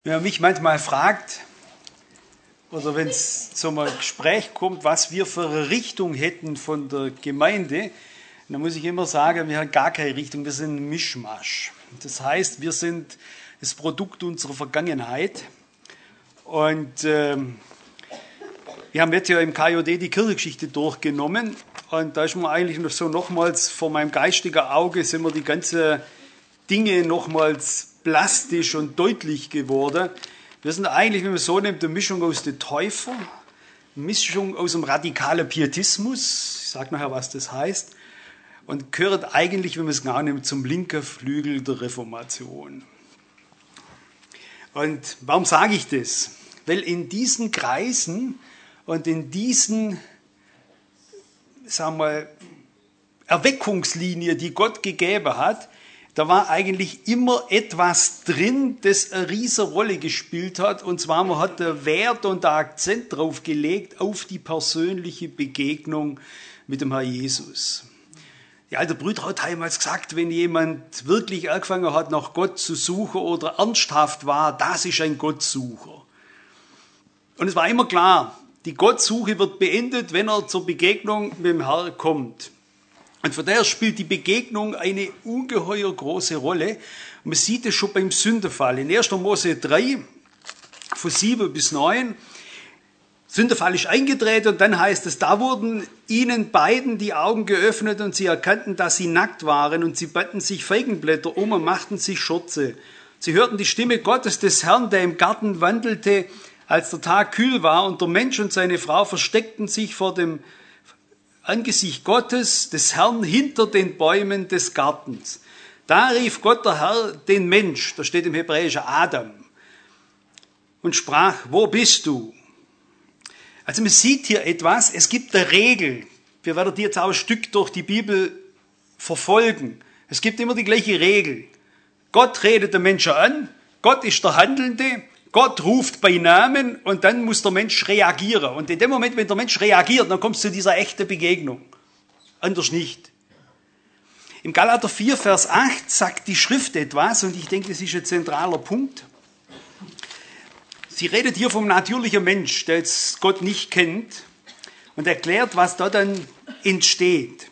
Wenn man mich manchmal fragt, oder wenn es zu einem Gespräch kommt, was wir für eine Richtung hätten von der Gemeinde, dann muss ich immer sagen, wir haben gar keine Richtung, wir sind ein Mischmasch. Das heißt, wir sind das Produkt unserer Vergangenheit. Und wir haben jetzt ja im KJD die Kirchengeschichte durchgenommen. Und da ist mir eigentlich noch so nochmals vor meinem geistigen Auge sind mir die ganzen Dinge nochmals plastisch und deutlich geworden. Wir sind eigentlich, wenn man so nimmt, eine Mischung aus den Täufern, eine Mischung aus dem radikalen Pietismus, ich sage nachher, was das heißt, und gehört eigentlich, wenn man es genau nimmt, zum linken Flügel der Reformation. Und warum sage ich das? Weil in diesen Kreisen und in diesen, sagen wir, Erweckungslinie, die Gott gegeben hat, da war eigentlich immer etwas drin, das eine riesige Rolle gespielt hat. Und zwar, man hat den Wert und den Akzent drauf gelegt, auf die persönliche Begegnung mit dem Herrn Jesus. Die alte Brüder hat einmal gesagt, wenn jemand wirklich angefangen hat, nach Gott zu suchen oder ernsthaft war, das ist ein Gottsucher. Und es war immer klar, die Gottsuche wird beendet, wenn er zur Begegnung mit dem Herrn kommt. Und von daher spielt die Begegnung eine ungeheuer große Rolle. Und man sieht es schon beim Sündenfall. In 1. Mose 3, von 7 bis 9, Sündenfall ist eingetreten und dann heißt es, da wurden ihnen beiden die Augen geöffnet und sie erkannten, dass sie nackt waren und sie banden sich Feigenblätter um und machten sich Schürze. Sie hörten die Stimme Gottes des Herrn, der im Garten wandelte, als der Tag kühl war, und der Mensch und seine Frau versteckten sich vor dem Angesicht Gottes, des Herrn, hinter den Bäumen des Gartens. Da rief Gott, der Herr, den Mensch, da steht im Hebräischen Adam, und sprach, wo bist du? Also man sieht hier etwas, es gibt eine Regel. Wir werden die jetzt auch ein Stück durch die Bibel verfolgen. Es gibt immer die gleiche Regel. Gott redet den Menschen an, Gott ist der Handelnde, Gott ruft bei Namen und dann muss der Mensch reagieren. Und in dem Moment, wenn der Mensch reagiert, dann kommt es zu dieser echten Begegnung. Anders nicht. Im Galater 4, Vers 8 sagt die Schrift etwas, und ich denke, das ist ein zentraler Punkt. Sie redet hier vom natürlichen Mensch, der jetzt Gott nicht kennt, und erklärt, was da dann entsteht.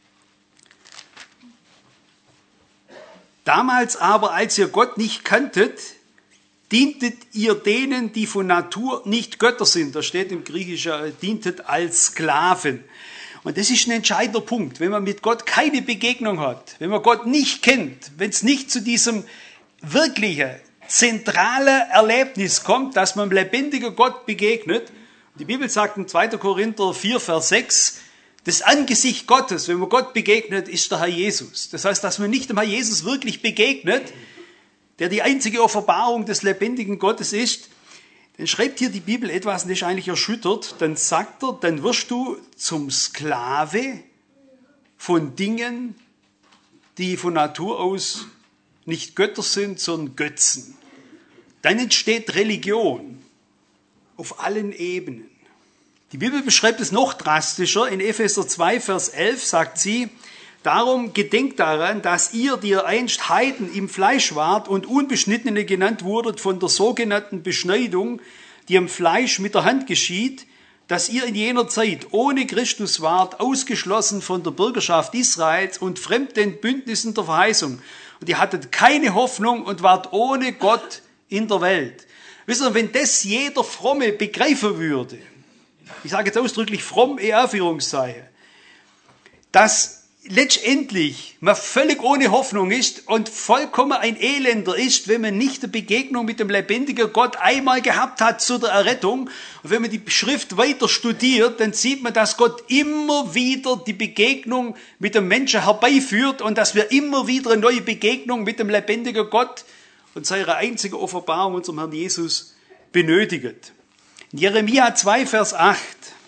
Damals aber, als ihr Gott nicht kanntet, dientet ihr denen, die von Natur nicht Götter sind. Da steht im Griechischen, dientet als Sklaven. Und das ist ein entscheidender Punkt. Wenn man mit Gott keine Begegnung hat, wenn man Gott nicht kennt, wenn es nicht zu diesem wirklichen, zentralen Erlebnis kommt, dass man dem lebendigen Gott begegnet. Die Bibel sagt in 2. Korinther 4, Vers 6, das Angesicht Gottes, wenn man Gott begegnet, ist der Herr Jesus. Das heißt, dass man nicht dem Herr Jesus wirklich begegnet, der die einzige Offenbarung des lebendigen Gottes ist, dann schreibt hier die Bibel etwas, und das ist eigentlich erschüttert. Dann sagt er, dann wirst du zum Sklave von Dingen, die von Natur aus nicht Götter sind, sondern Götzen. Dann entsteht Religion auf allen Ebenen. Die Bibel beschreibt es noch drastischer. In Epheser 2, Vers 11 sagt sie, darum gedenkt daran, dass ihr, die ihr einst Heiden im Fleisch wart und Unbeschnittene genannt wurdet von der sogenannten Beschneidung, die im Fleisch mit der Hand geschieht, dass ihr in jener Zeit ohne Christus wart, ausgeschlossen von der Bürgerschaft Israels und fremd den Bündnissen der Verheißung. Und ihr hattet keine Hoffnung und wart ohne Gott in der Welt. Wisst ihr, wenn das jeder Fromme begreifen würde, ich sage jetzt ausdrücklich fromm, Anführungszeichen, dass letztendlich man völlig ohne Hoffnung ist und vollkommen ein Elender ist, wenn man nicht eine Begegnung mit dem lebendigen Gott einmal gehabt hat zu der Errettung. Und wenn man die Schrift weiter studiert, dann sieht man, dass Gott immer wieder die Begegnung mit dem Menschen herbeiführt und dass wir immer wieder eine neue Begegnung mit dem lebendigen Gott und seiner einzigen Offenbarung, unserem Herrn Jesus, benötigen. In Jeremia 2, Vers 8,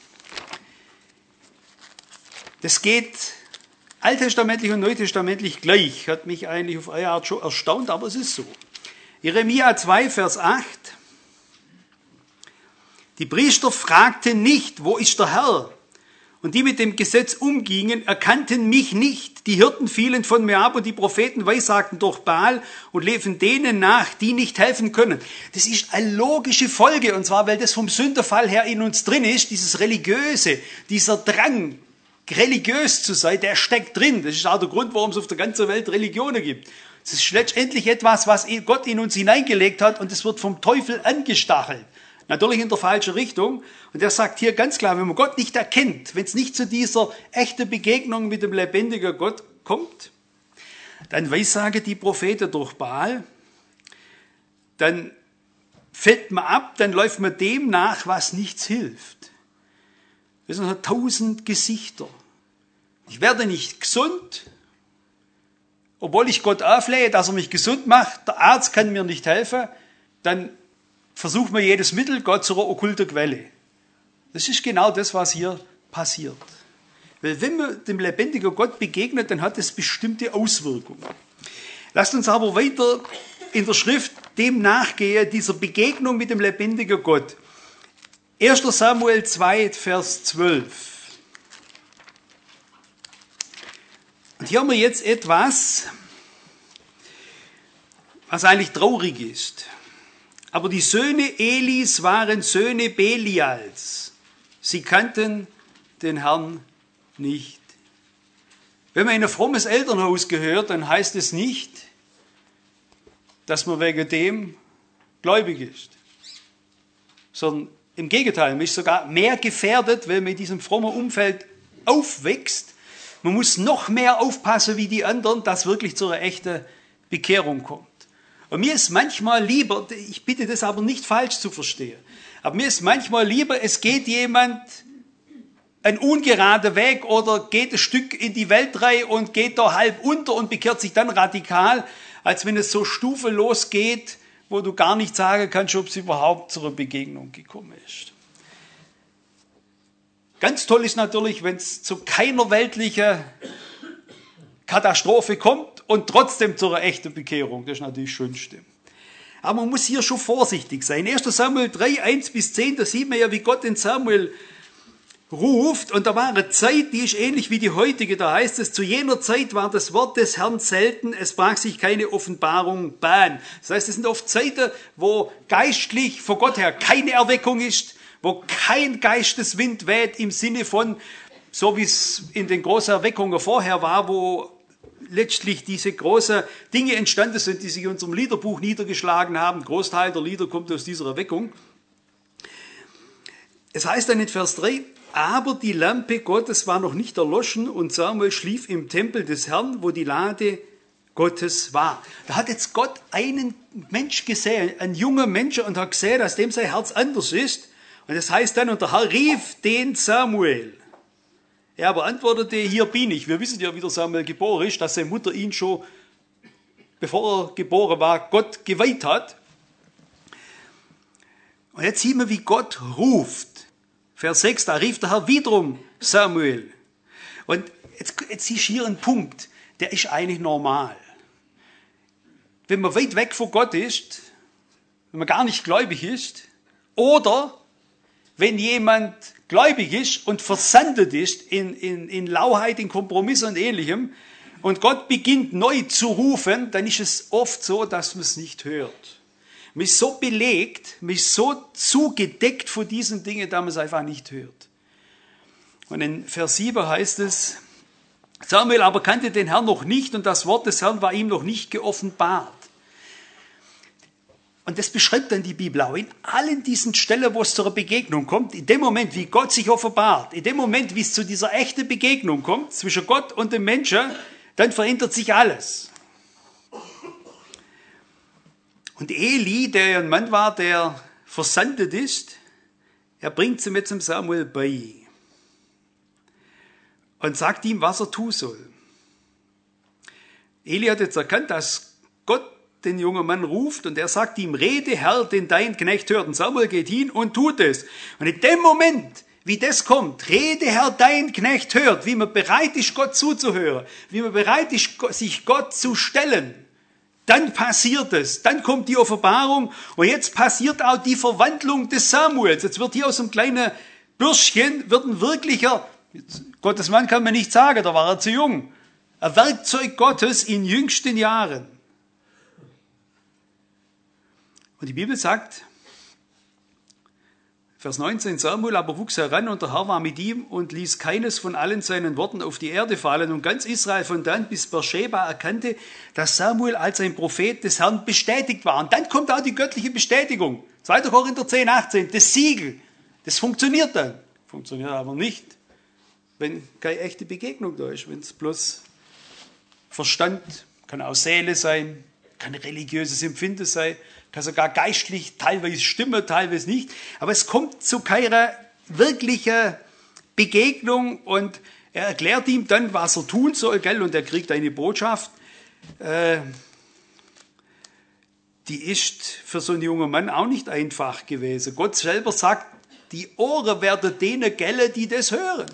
das geht alttestamentlich und neutestamentlich gleich. Hat mich eigentlich auf eine Art schon erstaunt, aber es ist so. Jeremia 2, Vers 8. Die Priester fragten nicht, wo ist der Herr? und die mit dem Gesetz umgingen, erkannten mich nicht. Die Hirten fielen von mir ab und die Propheten weissagten durch Baal und liefen denen nach, die nicht helfen können. Das ist eine logische Folge, und zwar, weil das vom Sünderfall her in uns drin ist, dieses Religiöse, dieser Drang, religiös zu sein, der steckt drin. Das ist auch der Grund, warum es auf der ganzen Welt Religionen gibt. Es ist letztendlich etwas, was Gott in uns hineingelegt hat, und es wird vom Teufel angestachelt. Natürlich in der falschen Richtung. Und er sagt hier ganz klar, wenn man Gott nicht erkennt, wenn es nicht zu dieser echten Begegnung mit dem lebendigen Gott kommt, dann weissagen die Propheten durch Baal, dann fällt man ab, dann läuft man dem nach, was nichts hilft. Das sind 1000 Gesichter. Ich werde nicht gesund, obwohl ich Gott auflehe, dass er mich gesund macht. Der Arzt kann mir nicht helfen. Dann versucht man jedes Mittel, Gott zu einer okkulten Quelle. Das ist genau das, was hier passiert. Weil wenn man dem lebendigen Gott begegnet, dann hat es bestimmte Auswirkungen. Lasst uns aber weiter in der Schrift dem nachgehen, dieser Begegnung mit dem lebendigen Gott. 1. Samuel 2, Vers 12. Und hier haben wir jetzt etwas, was eigentlich traurig ist. Aber die Söhne Elis waren Söhne Belials. Sie kannten den Herrn nicht. Wenn man in ein frommes Elternhaus gehört, dann heißt es nicht, dass man wegen dem gläubig ist. Sondern im Gegenteil, man ist sogar mehr gefährdet, wenn man in diesem frommen Umfeld aufwächst. Man muss noch mehr aufpassen wie die anderen, dass wirklich zu einer echten Bekehrung kommt. Und mir ist manchmal lieber, ich bitte das aber nicht falsch zu verstehen, aber mir ist manchmal lieber, es geht jemand einen ungeraden Weg oder geht ein Stück in die Welt rein und geht da halb unter und bekehrt sich dann radikal, als wenn es so stufenlos geht, wo du gar nicht sagen kannst, ob es überhaupt zu einer Begegnung gekommen ist. Ganz toll ist natürlich, wenn es zu keiner weltlichen Katastrophe kommt und trotzdem zu einer echten Bekehrung. Das ist natürlich das Schönste. Aber man muss hier schon vorsichtig sein. 1. Samuel 3, 1-10, da sieht man ja, wie Gott den Samuel ruft. Und da war eine Zeit, die ist ähnlich wie die heutige. Da heißt es, zu jener Zeit war das Wort des Herrn selten, es brach sich keine Offenbarung Bahn. Das heißt, es sind oft Zeiten, wo geistlich vor Gott her keine Erweckung ist, wo kein Geisteswind weht im Sinne von, so wie es in den großen Erweckungen vorher war, wo letztlich diese großen Dinge entstanden sind, die sich in unserem Liederbuch niedergeschlagen haben. Ein Großteil der Lieder kommt aus dieser Erweckung. Es heißt dann in Vers 3, aber die Lampe Gottes war noch nicht erloschen und Samuel schlief im Tempel des Herrn, wo die Lade Gottes war. Da hat jetzt Gott einen Mensch gesehen, einen jungen Menschen, und hat gesehen, dass dem sein Herz anders ist. Und das heißt dann, und der Herr rief den Samuel. Er aber antwortete, hier bin ich. Wir wissen ja, wie der Samuel geboren ist, dass seine Mutter ihn schon, bevor er geboren war, Gott geweiht hat. Und jetzt sieht man, wie Gott ruft. Vers 6, da rief der Herr wiederum Samuel. Und jetzt ist hier ein Punkt, der ist eigentlich normal. Wenn man weit weg von Gott ist, wenn man gar nicht gläubig ist, oder wenn jemand gläubig ist und versandet ist in Lauheit, in Kompromiss und Ähnlichem, und Gott beginnt neu zu rufen, dann ist es oft so, dass man es nicht hört. Man ist so belegt, man ist so zugedeckt von diesen Dingen, dass man es einfach nicht hört. Und in Vers 7 heißt es, Samuel aber kannte den Herrn noch nicht und das Wort des Herrn war ihm noch nicht geoffenbart. Und das beschreibt dann die Bibel auch in allen diesen Stellen, wo es zu einer Begegnung kommt. In dem Moment, wie Gott sich offenbart, in dem Moment, wie es zu dieser echten Begegnung kommt, zwischen Gott und dem Menschen, dann verändert sich alles. Und Eli, der ein Mann war, der versandet ist, er bringt sie mit zum Samuel bei und sagt ihm, was er tun soll. Eli hat jetzt erkannt, dass Gott den jungen Mann ruft und er sagt ihm, rede Herr, denn dein Knecht hört. Und Samuel geht hin und tut es. Und in dem Moment, wie das kommt, rede Herr, dein Knecht hört, wie man bereit ist, Gott zuzuhören, wie man bereit ist, sich Gott zu stellen, dann passiert es, dann kommt die Offenbarung und jetzt passiert auch die Verwandlung des Samuels. Jetzt wird hier aus einem kleinen Bürschchen wird ein wirklicher Gottes Mann kann man nicht sagen, da war er zu jung. Ein Werkzeug Gottes in jüngsten Jahren. Und die Bibel sagt, Vers 19, Samuel aber wuchs heran und der Herr war mit ihm und ließ keines von allen seinen Worten auf die Erde fallen. Und ganz Israel von Dan bis Beersheba erkannte, dass Samuel als ein Prophet des Herrn bestätigt war. Und dann kommt auch die göttliche Bestätigung. 2. Korinther 10, 18, das Siegel, das funktioniert dann. Funktioniert aber nicht, wenn keine echte Begegnung da ist, wenn es bloß Verstand, kann auch Seele sein, kann religiöses Empfinden sein, kann sogar geistlich teilweise stimmen, teilweise nicht. Aber es kommt zu keiner wirklichen Begegnung und er erklärt ihm dann, was er tun soll, gell? Und er kriegt eine Botschaft, die ist für so einen jungen Mann auch nicht einfach gewesen. Gott selber sagt, die Ohren werden denen gellen, die das hören.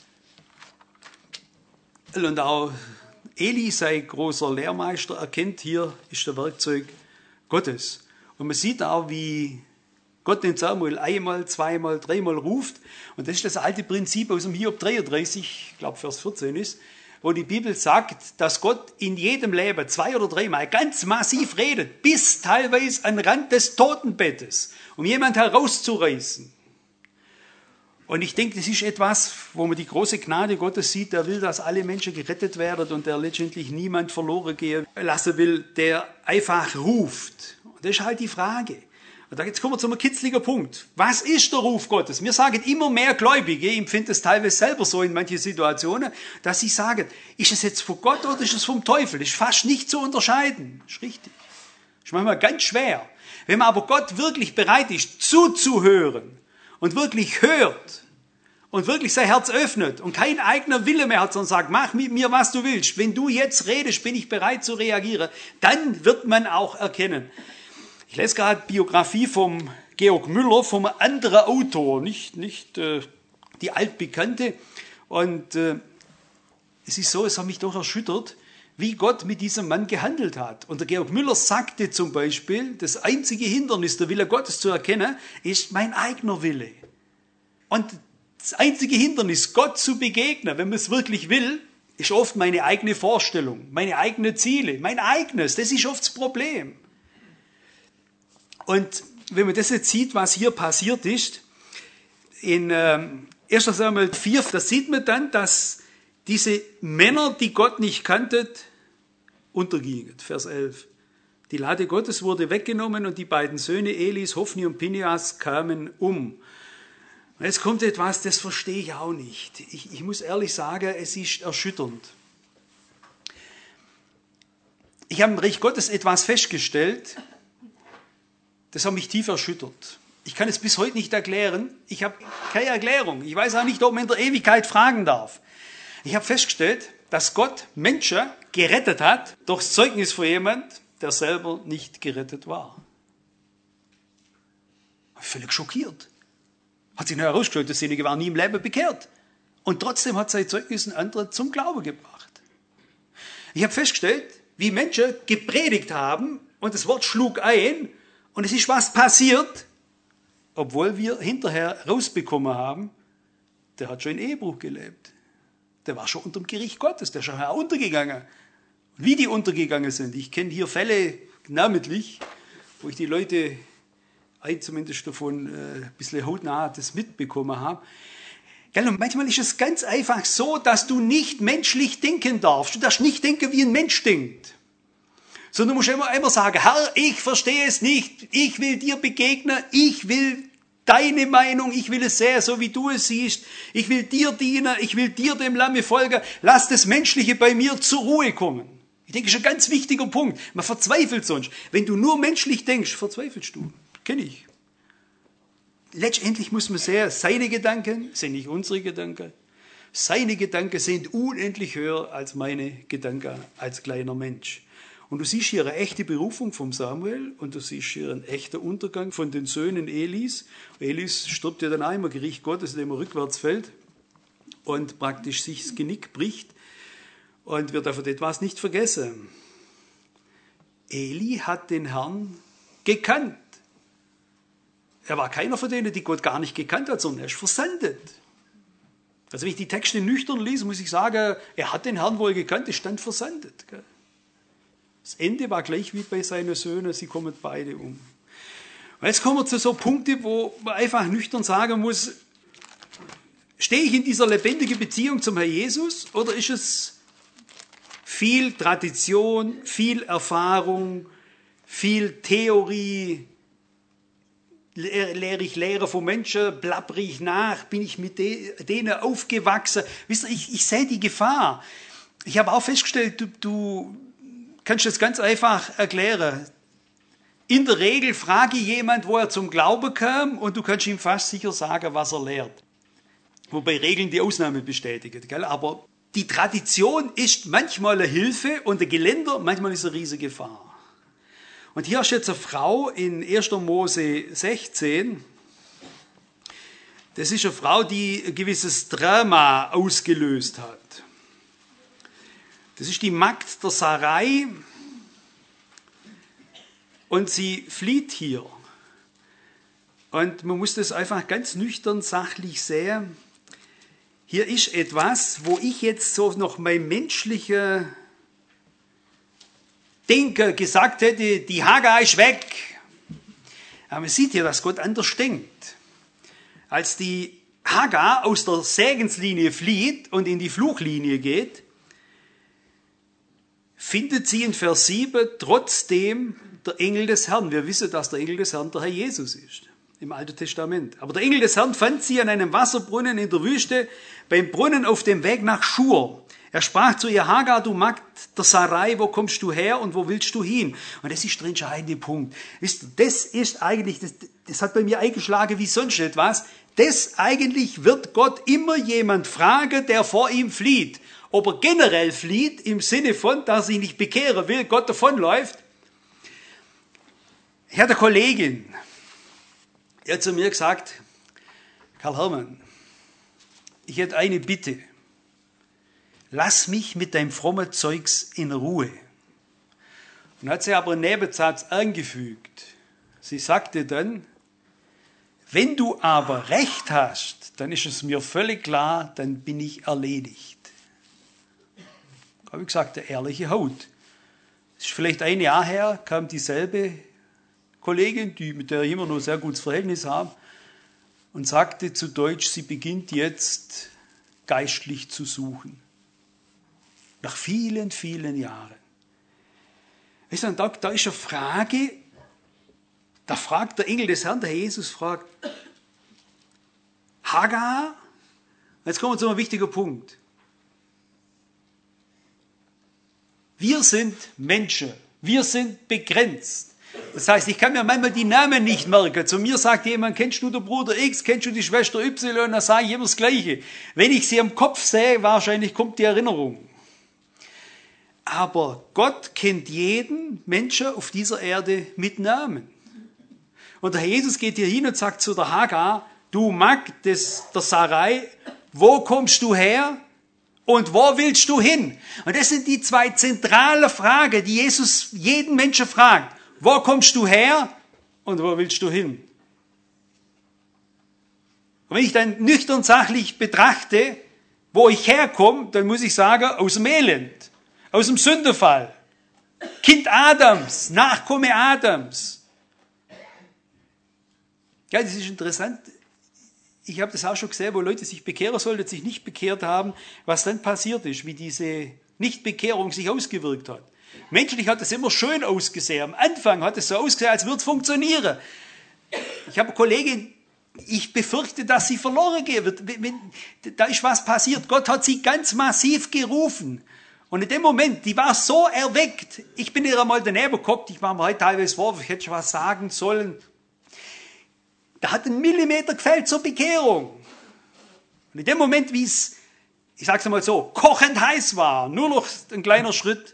Und auch Eli, sein großer Lehrmeister, erkennt, hier ist der Werkzeug Gottes. Und man sieht auch, wie Gott den Samuel einmal, zweimal, dreimal ruft. Und das ist das alte Prinzip aus dem Hiob 33, ich glaube Vers 14 ist, wo die Bibel sagt, dass Gott in jedem Leben 2 oder 3 Mal ganz massiv redet, bis teilweise an den Rand des Totenbettes, um jemanden herauszureißen. Und ich denke, das ist etwas, wo man die große Gnade Gottes sieht, der will, dass alle Menschen gerettet werden und der letztendlich niemand verloren gehen lassen will, der einfach ruft. Und das ist halt die Frage. Und jetzt kommen wir zu einem kitzligen Punkt. Was ist der Ruf Gottes? Wir sagen immer mehr Gläubige, ich empfinde es teilweise selber so in manchen Situationen, dass sie sagen, ist es jetzt von Gott oder ist es vom Teufel? Das ist fast nicht zu unterscheiden. Das ist richtig. Das ist manchmal ganz schwer. Wenn man aber Gott wirklich bereit ist, zuzuhören und wirklich hört und wirklich sein Herz öffnet und kein eigener Wille mehr hat, sondern sagt, mach mit mir, was du willst. Wenn du jetzt redest, bin ich bereit zu reagieren. Dann wird man auch erkennen. Ich lese gerade Biografie vom Georg Müller, vom anderen Autor, nicht die altbekannte. Und es ist so, es hat mich doch erschüttert, wie Gott mit diesem Mann gehandelt hat. Und der Georg Müller sagte zum Beispiel, das einzige Hindernis, der Wille Gottes zu erkennen, ist mein eigener Wille. Und das einzige Hindernis, Gott zu begegnen, wenn man es wirklich will, ist oft meine eigene Vorstellung, meine eigenen Ziele, mein eigenes. Das ist oft das Problem. Und wenn man das jetzt sieht, was hier passiert ist, in 1. Samuel 4, da sieht man dann, dass diese Männer, die Gott nicht kannten, untergingen. Vers 11. Die Lade Gottes wurde weggenommen und die beiden Söhne Elis, Hophni und Pinehas, kamen um. Und jetzt kommt etwas, das verstehe ich auch nicht. Ich muss ehrlich sagen, es ist erschütternd. Ich habe im Reich Gottes etwas festgestellt, das hat mich tief erschüttert. Ich kann es bis heute nicht erklären. Ich habe keine Erklärung. Ich weiß auch nicht, ob man in der Ewigkeit fragen darf. Ich habe festgestellt, dass Gott Menschen gerettet hat durch das Zeugnis von jemand, der selber nicht gerettet war. Ich war völlig schockiert. Hat sich noch herausgestellt, derjenige war nie im Leben bekehrt. Und trotzdem hat sein Zeugnis einen anderen zum Glauben gebracht. Ich habe festgestellt, wie Menschen gepredigt haben und das Wort schlug ein und es ist was passiert, obwohl wir hinterher rausbekommen haben, der hat schon in Ehebruch gelebt. Der war schon unter dem Gericht Gottes, der ist schon untergegangen. Wie die untergegangen sind. Ich kenne hier Fälle namentlich, wo ich die Leute, zumindest davon ein bisschen hautnah das mitbekommen habe. Und manchmal ist es ganz einfach so, dass du nicht menschlich denken darfst. Du darfst nicht denken, wie ein Mensch denkt. Sondern du musst immer sagen, Herr, ich verstehe es nicht, ich will dir begegnen, ich will deine Meinung, ich will es sehen, so wie du es siehst, ich will dir dienen, ich will dir dem Lamme folgen, lass das Menschliche bei mir zur Ruhe kommen. Ich denke, das ist ein ganz wichtiger Punkt. Man verzweifelt sonst. Wenn du nur menschlich denkst, verzweifelst du. Kenne ich. Letztendlich muss man sehen, seine Gedanken sind nicht unsere Gedanken. Seine Gedanken sind unendlich höher als meine Gedanken als kleiner Mensch. Und du siehst hier eine echte Berufung vom Samuel und du siehst hier einen echten Untergang von den Söhnen Elis. Elis stirbt ja dann einmal Gericht Gottes, indem er rückwärts fällt und praktisch sich das Genick bricht. Und wir dürfen etwas nicht vergessen. Eli hat den Herrn gekannt. Er war keiner von denen, die Gott gar nicht gekannt hat, sondern er ist versandet. Also wenn ich die Texte nüchtern lese, muss ich sagen, er hat den Herrn wohl gekannt, es stand versandet. Gell? Das Ende war gleich wie bei seinen Söhnen, sie kommen beide um. Und jetzt kommen wir zu so Punkten, wo man einfach nüchtern sagen muss, stehe ich in dieser lebendigen Beziehung zum Herrn Jesus oder ist es viel Tradition, viel Erfahrung, viel Theorie, lehre ich Lehre von Menschen, blabber ich nach, bin ich mit denen aufgewachsen. Wisst ihr, ich sehe die Gefahr. Ich habe auch festgestellt, du kannst das ganz einfach erklären. In der Regel frage ich jemand, wo er zum Glauben kam, und du kannst ihm fast sicher sagen, was er lehrt. Wobei Regeln die Ausnahme bestätigen. Gell? Aber die Tradition ist manchmal eine Hilfe und der Geländer manchmal ist eine riesige Gefahr. Und hier ist jetzt eine Frau in 1. Mose 16. Das ist eine Frau, die ein gewisses Drama ausgelöst hat. Das ist die Magd der Sarai. Und sie flieht hier. Und man muss das einfach ganz nüchtern, sachlich sehen. Hier ist etwas, wo ich jetzt so noch mein menschlicher Denker gesagt hätte, die Hagar ist weg. Aber man sieht hier, dass Gott anders denkt. Als die Hagar aus der Segenslinie flieht und in die Fluchlinie geht, findet sie in Vers 7 trotzdem der Engel des Herrn. Wir wissen, dass der Engel des Herrn der Herr Jesus ist, im Alten Testament. Aber der Engel des Herrn fand sie an einem Wasserbrunnen in der Wüste, beim Brunnen auf dem Weg nach Schur. Er sprach zu ihr, Hagar, du Magd der Sarai, wo kommst du her und wo willst du hin? Und das ist der entscheidende Punkt. Wisst ihr, das ist eigentlich, das hat bei mir eingeschlagen wie sonst etwas. Das eigentlich wird Gott immer jemand fragen, der vor ihm flieht. Ob er generell flieht, im Sinne von, dass er sich nicht bekehren will, Gott davonläuft. Ich hatte eine Kollegin, die hat zu mir gesagt, Karl Hermann, ich hätte eine Bitte. Lass mich mit deinem frommen Zeugs in Ruhe. Und hat sie aber einen Nebensatz angefügt. Sie sagte dann, wenn du aber recht hast, dann ist es mir völlig klar, dann bin ich erledigt. Habe ich gesagt, der ehrliche Haut. Es ist vielleicht ein Jahr her, kam dieselbe Kollegin, mit der ich immer noch ein sehr gutes Verhältnis habe, und sagte zu Deutsch, sie beginnt jetzt geistlich zu suchen. Nach vielen, vielen Jahren. Da ist eine Frage, da fragt der Engel des Herrn, der Herr Jesus fragt, Hagar, jetzt kommen wir zu einem wichtigen Punkt. Wir sind Menschen, wir sind begrenzt. Das heißt, ich kann mir manchmal die Namen nicht merken. Zu mir sagt jemand, kennst du den Bruder X, kennst du die Schwester Y? Dann sage ich immer das Gleiche. Wenn ich sie am Kopf sehe, wahrscheinlich kommt die Erinnerung. Aber Gott kennt jeden Menschen auf dieser Erde mit Namen. Und der Herr Jesus geht hier hin und sagt zu der Hagar, du Magd der Sarai, wo kommst du her und wo willst du hin? Und das sind die zwei zentralen Fragen, die Jesus jeden Menschen fragt. Wo kommst du her und wo willst du hin? Und wenn ich dann nüchtern sachlich betrachte, wo ich herkomme, dann muss ich sagen, aus dem Elend, aus dem Sündenfall. Kind Adams, Nachkomme Adams. Ja, das ist interessant. Ich habe das auch schon gesehen, wo Leute sich bekehren sollten, sich nicht bekehrt haben, was dann passiert ist, wie diese Nichtbekehrung sich ausgewirkt hat. Menschlich hat es immer schön ausgesehen. Am Anfang hat es so ausgesehen, als würde es funktionieren. Ich habe eine Kollegin, ich befürchte, dass sie verloren gehen wird. Da ist was passiert. Gott hat sie ganz massiv gerufen. Und in dem Moment, die war so erweckt. Ich bin ihr einmal daneben geguckt. Ich war mir heute teilweise vor, ich hätte schon was sagen sollen. Da hat ein Millimeter gefehlt zur Bekehrung. Und in dem Moment, wie es, ich sage es mal so, kochend heiß war, nur noch ein kleiner Schritt,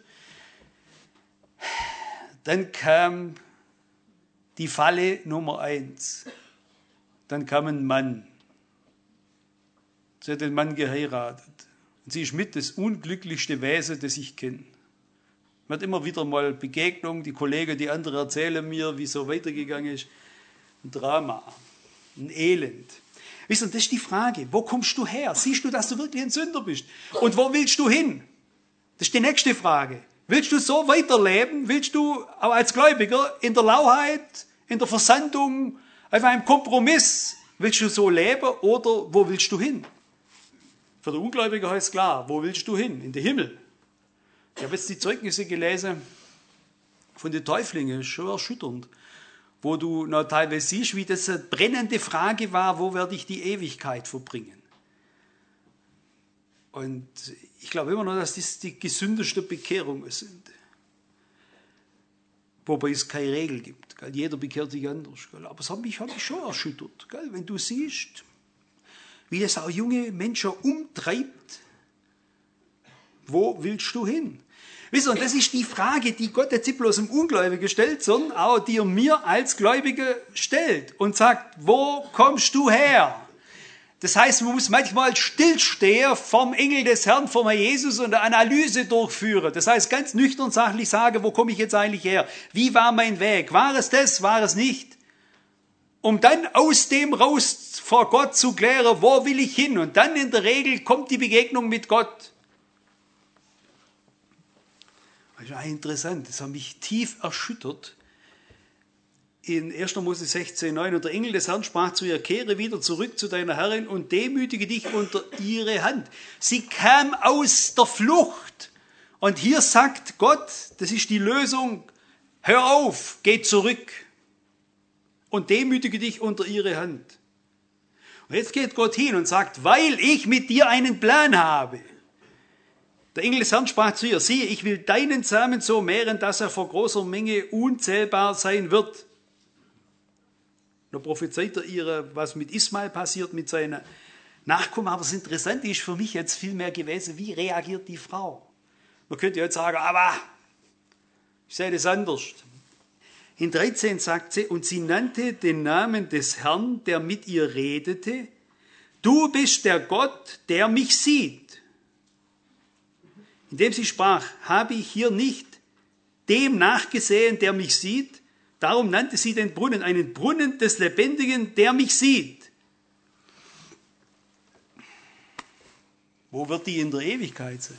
dann kam die Falle Nummer 1. Dann kam ein Mann. Sie hat den Mann geheiratet. Und sie ist mit das unglücklichste Wesen, das ich kenne. Man hat immer wieder mal Begegnungen, die Kollegen, die anderen erzählen mir, wie es so weitergegangen ist. Ein Drama. ein Elend. Wisst ihr, das ist die Frage, wo kommst du her? Siehst du, dass du wirklich ein Sünder bist? Und wo willst du hin? Das ist die nächste Frage. Willst du so weiterleben? Willst du auch als Gläubiger in der Lauheit, in der Versandung, einfach im Kompromiss, willst du so leben oder wo willst du hin? Für den Ungläubigen heißt es klar, wo willst du hin? In den Himmel. Ich habe jetzt die Zeugnisse gelesen von den Täuflingen, das ist schon erschütternd, wo du noch teilweise siehst, wie das eine brennende Frage war, wo werde ich die Ewigkeit verbringen? Und ich glaube immer noch, dass das die gesündesten Bekehrungen sind. Wobei es keine Regel gibt. Gell? Jeder bekehrt sich anders. Gell? Aber es hat mich schon erschüttert. Gell? Wenn du siehst, wie das auch junge Menschen umtreibt, wo willst du hin? Wisst ihr, und das ist die Frage, die Gott jetzt nicht bloß dem Ungläubigen stellt, sondern auch die er mir als Gläubiger stellt und sagt, wo kommst du her? Das heißt, man muss manchmal stillstehen vom Engel des Herrn, vom Herrn Jesus und eine Analyse durchführen. Das heißt, ganz nüchtern sachlich sagen, wo komme ich jetzt eigentlich her? Wie war mein Weg? War es das? War es nicht? Um dann aus dem raus vor Gott zu klären, wo will ich hin? Und dann in der Regel kommt die Begegnung mit Gott. Das ist interessant, das hat mich tief erschüttert. In 1. Mose 16,9, und der Engel des Herrn sprach zu ihr, kehre wieder zurück zu deiner Herrin und demütige dich unter ihre Hand. Sie kam aus der Flucht. Und hier sagt Gott, das ist die Lösung, hör auf, geh zurück und demütige dich unter ihre Hand. Und jetzt geht Gott hin und sagt, weil ich mit dir einen Plan habe. Der Engel des Herrn sprach zu ihr, siehe, ich will deinen Samen so mehren, dass er vor großer Menge unzählbar sein wird. Da prophezeit er ihr, was mit Ismael passiert, mit seinen Nachkommen. Aber das Interessante ist für mich jetzt viel mehr gewesen, wie reagiert die Frau? Man könnte jetzt sagen, aber ich sehe das anders. In 13 sagt sie, und sie nannte den Namen des Herrn, der mit ihr redete, du bist der Gott, der mich sieht. Indem sie sprach, habe ich hier nicht dem nachgesehen, der mich sieht? Darum nannte sie den Brunnen, einen Brunnen des Lebendigen, der mich sieht. Wo wird die in der Ewigkeit sein?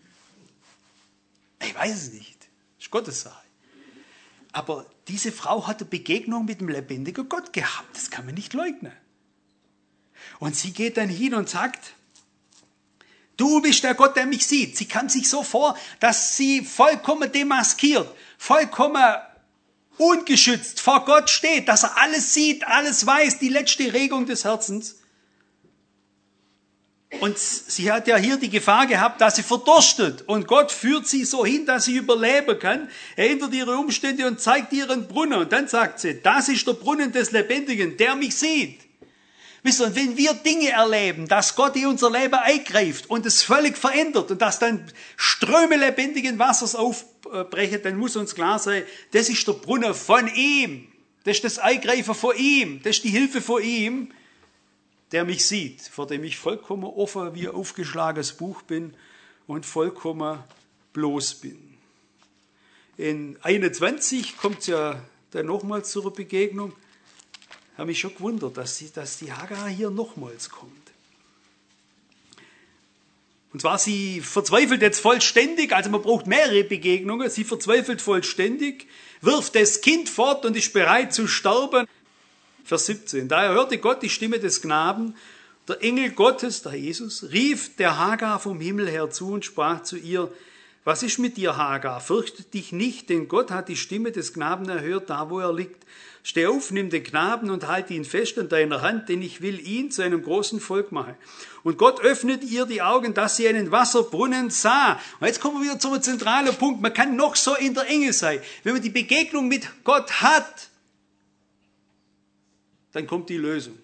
Ich weiß es nicht. Das ist Gottes Sache. Aber diese Frau hatte Begegnung mit dem lebendigen Gott gehabt. Das kann man nicht leugnen. Und sie geht dann hin und sagt, du bist der Gott, der mich sieht. Sie kam sich so vor, dass sie vollkommen demaskiert, vollkommen ungeschützt vor Gott steht, dass er alles sieht, alles weiß, die letzte Regung des Herzens. Und sie hat ja hier die Gefahr gehabt, dass sie verdurstet. Und Gott führt sie so hin, dass sie überleben kann. Er ändert ihre Umstände und zeigt ihr einen Brunnen. Und dann sagt sie, das ist der Brunnen des Lebendigen, der mich sieht. Wisst ihr, und wenn wir Dinge erleben, dass Gott in unser Leben eingreift und es völlig verändert und dass dann Ströme lebendigen Wassers aufbrechen, dann muss uns klar sein, das ist der Brunnen von ihm. Das ist das Eingreifen von ihm. Das ist die Hilfe von ihm, der mich sieht, vor dem ich vollkommen offen wie ein aufgeschlagenes Buch bin und vollkommen bloß bin. In 21 kommt es ja dann nochmals zur Begegnung. Ich habe mich schon gewundert, dass die Hagar hier nochmals kommt. Und zwar, sie verzweifelt jetzt vollständig, also man braucht mehrere Begegnungen, sie verzweifelt vollständig, wirft das Kind fort und ist bereit zu sterben. Vers 17. Daher hörte Gott die Stimme des Knaben, der Engel Gottes, der Jesus, rief der Hagar vom Himmel her zu und sprach zu ihr, was ist mit dir, Hagar? Fürchte dich nicht, denn Gott hat die Stimme des Knaben erhört, da wo er liegt. Steh auf, nimm den Knaben und halte ihn fest an deiner Hand, denn ich will ihn zu einem großen Volk machen. Und Gott öffnet ihr die Augen, dass sie einen Wasserbrunnen sah. Und jetzt kommen wir wieder zum zentralen Punkt. Man kann noch so in der Enge sein. Wenn man die Begegnung mit Gott hat, dann kommt die Lösung.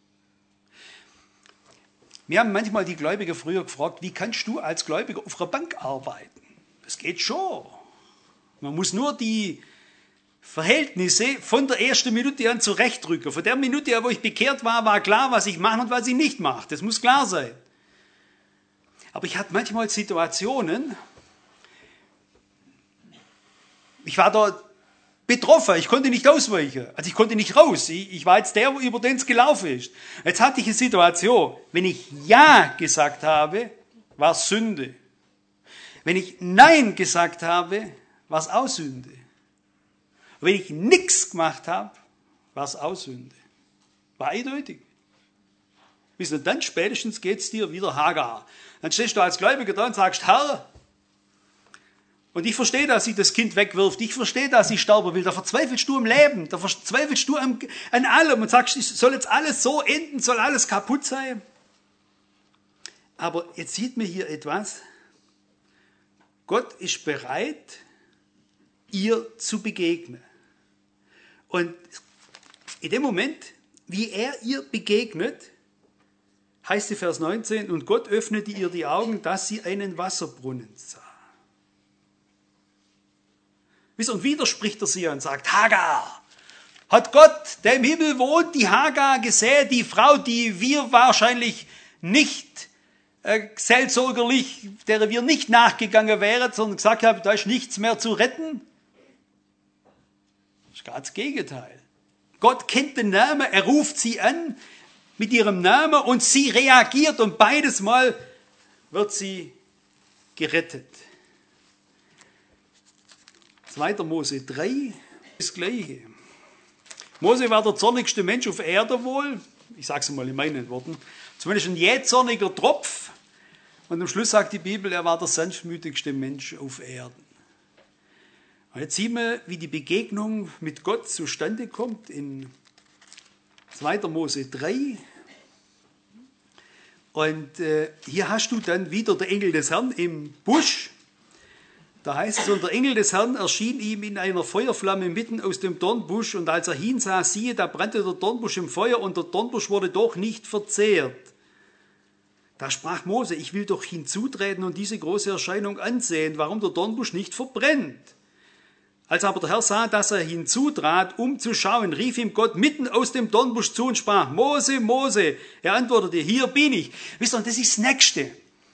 Wir haben manchmal die Gläubiger früher gefragt, wie kannst du als Gläubiger auf einer Bank arbeiten? Das geht schon. Man muss nur die Verhältnisse von der ersten Minute an zurechtrücken. Von der Minute an, wo ich bekehrt war, war klar, was ich mache und was ich nicht mache. Das muss klar sein. Aber ich hatte manchmal Situationen, ich war da betroffen. Ich konnte nicht ausweichen. Also ich konnte nicht raus. Ich war jetzt der, über den es gelaufen ist. Jetzt hatte ich eine Situation. Wenn ich Ja gesagt habe, war es Sünde. Wenn ich Nein gesagt habe, war es auch Sünde. Und wenn ich nichts gemacht habe, war es auch Sünde. War eindeutig. Wisst ihr, dann spätestens geht es dir wieder Hagar. Dann stehst du als Gläubiger da und sagst, Herr, und ich verstehe, dass sie das Kind wegwirft. Ich verstehe, dass sie sterben will. Da verzweifelst du am Leben. Da verzweifelst du an allem und sagst, soll jetzt alles so enden, soll alles kaputt sein. Aber jetzt sieht man hier etwas. Gott ist bereit, ihr zu begegnen. Und in dem Moment, wie er ihr begegnet, heißt in Vers 19, und Gott öffnete ihr die Augen, dass sie einen Wasserbrunnen sah. Und wieder spricht er sie und sagt, Hagar, hat Gott, der im Himmel wohnt, die Hagar gesehen, die Frau, die wir wahrscheinlich nicht seelsorgerlich, der wir nicht nachgegangen wären, sondern gesagt haben, da ist nichts mehr zu retten? Das ist ganz das Gegenteil. Gott kennt den Namen, er ruft sie an mit ihrem Namen und sie reagiert und beides Mal wird sie gerettet. 2. Mose 3, das Gleiche. Mose war der zornigste Mensch auf Erde wohl, ich sage es mal in meinen Worten, zumindest ein jähzorniger Tropf. Und am Schluss sagt die Bibel, er war der sanftmütigste Mensch auf Erden. Und jetzt sieht man, wie die Begegnung mit Gott zustande kommt in 2. Mose 3. Und hier hast du dann wieder der Engel des Herrn im Busch. Da heißt es, und der Engel des Herrn erschien ihm in einer Feuerflamme mitten aus dem Dornbusch. Und als er hinsah, siehe, da brannte der Dornbusch im Feuer und der Dornbusch wurde doch nicht verzehrt. Da sprach Mose, ich will doch hinzutreten und diese große Erscheinung ansehen, warum der Dornbusch nicht verbrennt. Als aber der Herr sah, dass er hinzutrat, um zu schauen, rief ihm Gott mitten aus dem Dornbusch zu und sprach, Mose, Mose. Er antwortete, hier bin ich. Wisst ihr, das ist das Nächste.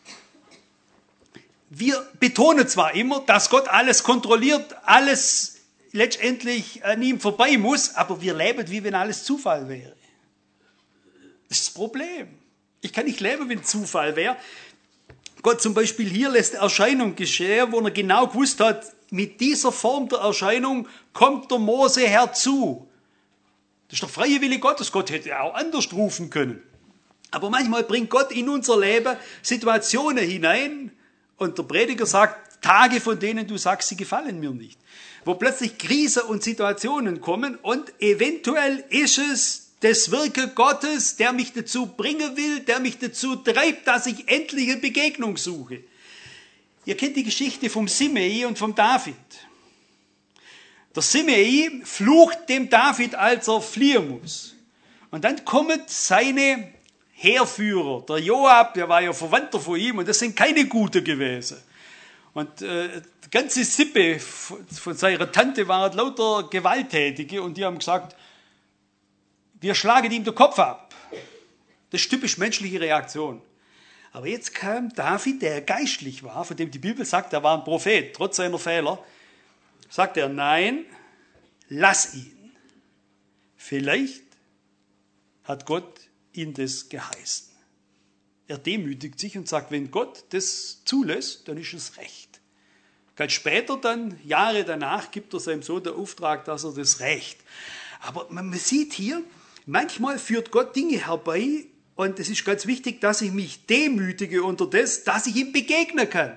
Wir betonen zwar immer, dass Gott alles kontrolliert, alles letztendlich an ihm vorbei muss, aber wir leben, wie wenn alles Zufall wäre. Das ist das Problem. Ich kann nicht leben, wenn Zufall wäre. Gott zum Beispiel hier lässt Erscheinung geschehen, wo er genau gewusst hat, mit dieser Form der Erscheinung kommt der Mose herzu. Das ist der freie Wille Gottes. Gott hätte auch anders rufen können. Aber manchmal bringt Gott in unser Leben Situationen hinein und der Prediger sagt, Tage, von denen du sagst, sie gefallen mir nicht. Wo plötzlich Krisen und Situationen kommen und eventuell ist es das Wirken Gottes, der mich dazu bringen will, der mich dazu treibt, dass ich endlich eine Begegnung suche. Ihr kennt die Geschichte vom Simei und vom David. Der Simei flucht dem David, als er fliehen muss. Und dann kommen seine Heerführer. Der Joab, der war ja Verwandter von ihm, und das sind keine Gute gewesen. Und die ganze Sippe von seiner Tante waren lauter Gewalttätige, und die haben gesagt, wir schlagen ihm den Kopf ab. Das ist typisch menschliche Reaktion. Aber jetzt kam David, der geistlich war, von dem die Bibel sagt, er war ein Prophet, trotz seiner Fehler, sagt er, nein, lass ihn. Vielleicht hat Gott ihn das geheißen. Er demütigt sich und sagt, wenn Gott das zulässt, dann ist es recht. Ganz später dann, Jahre danach, gibt er seinem Sohn den Auftrag, dass er das rächt. Aber man sieht hier, manchmal führt Gott Dinge herbei, und es ist ganz wichtig, dass ich mich demütige unter das, dass ich ihm begegnen kann.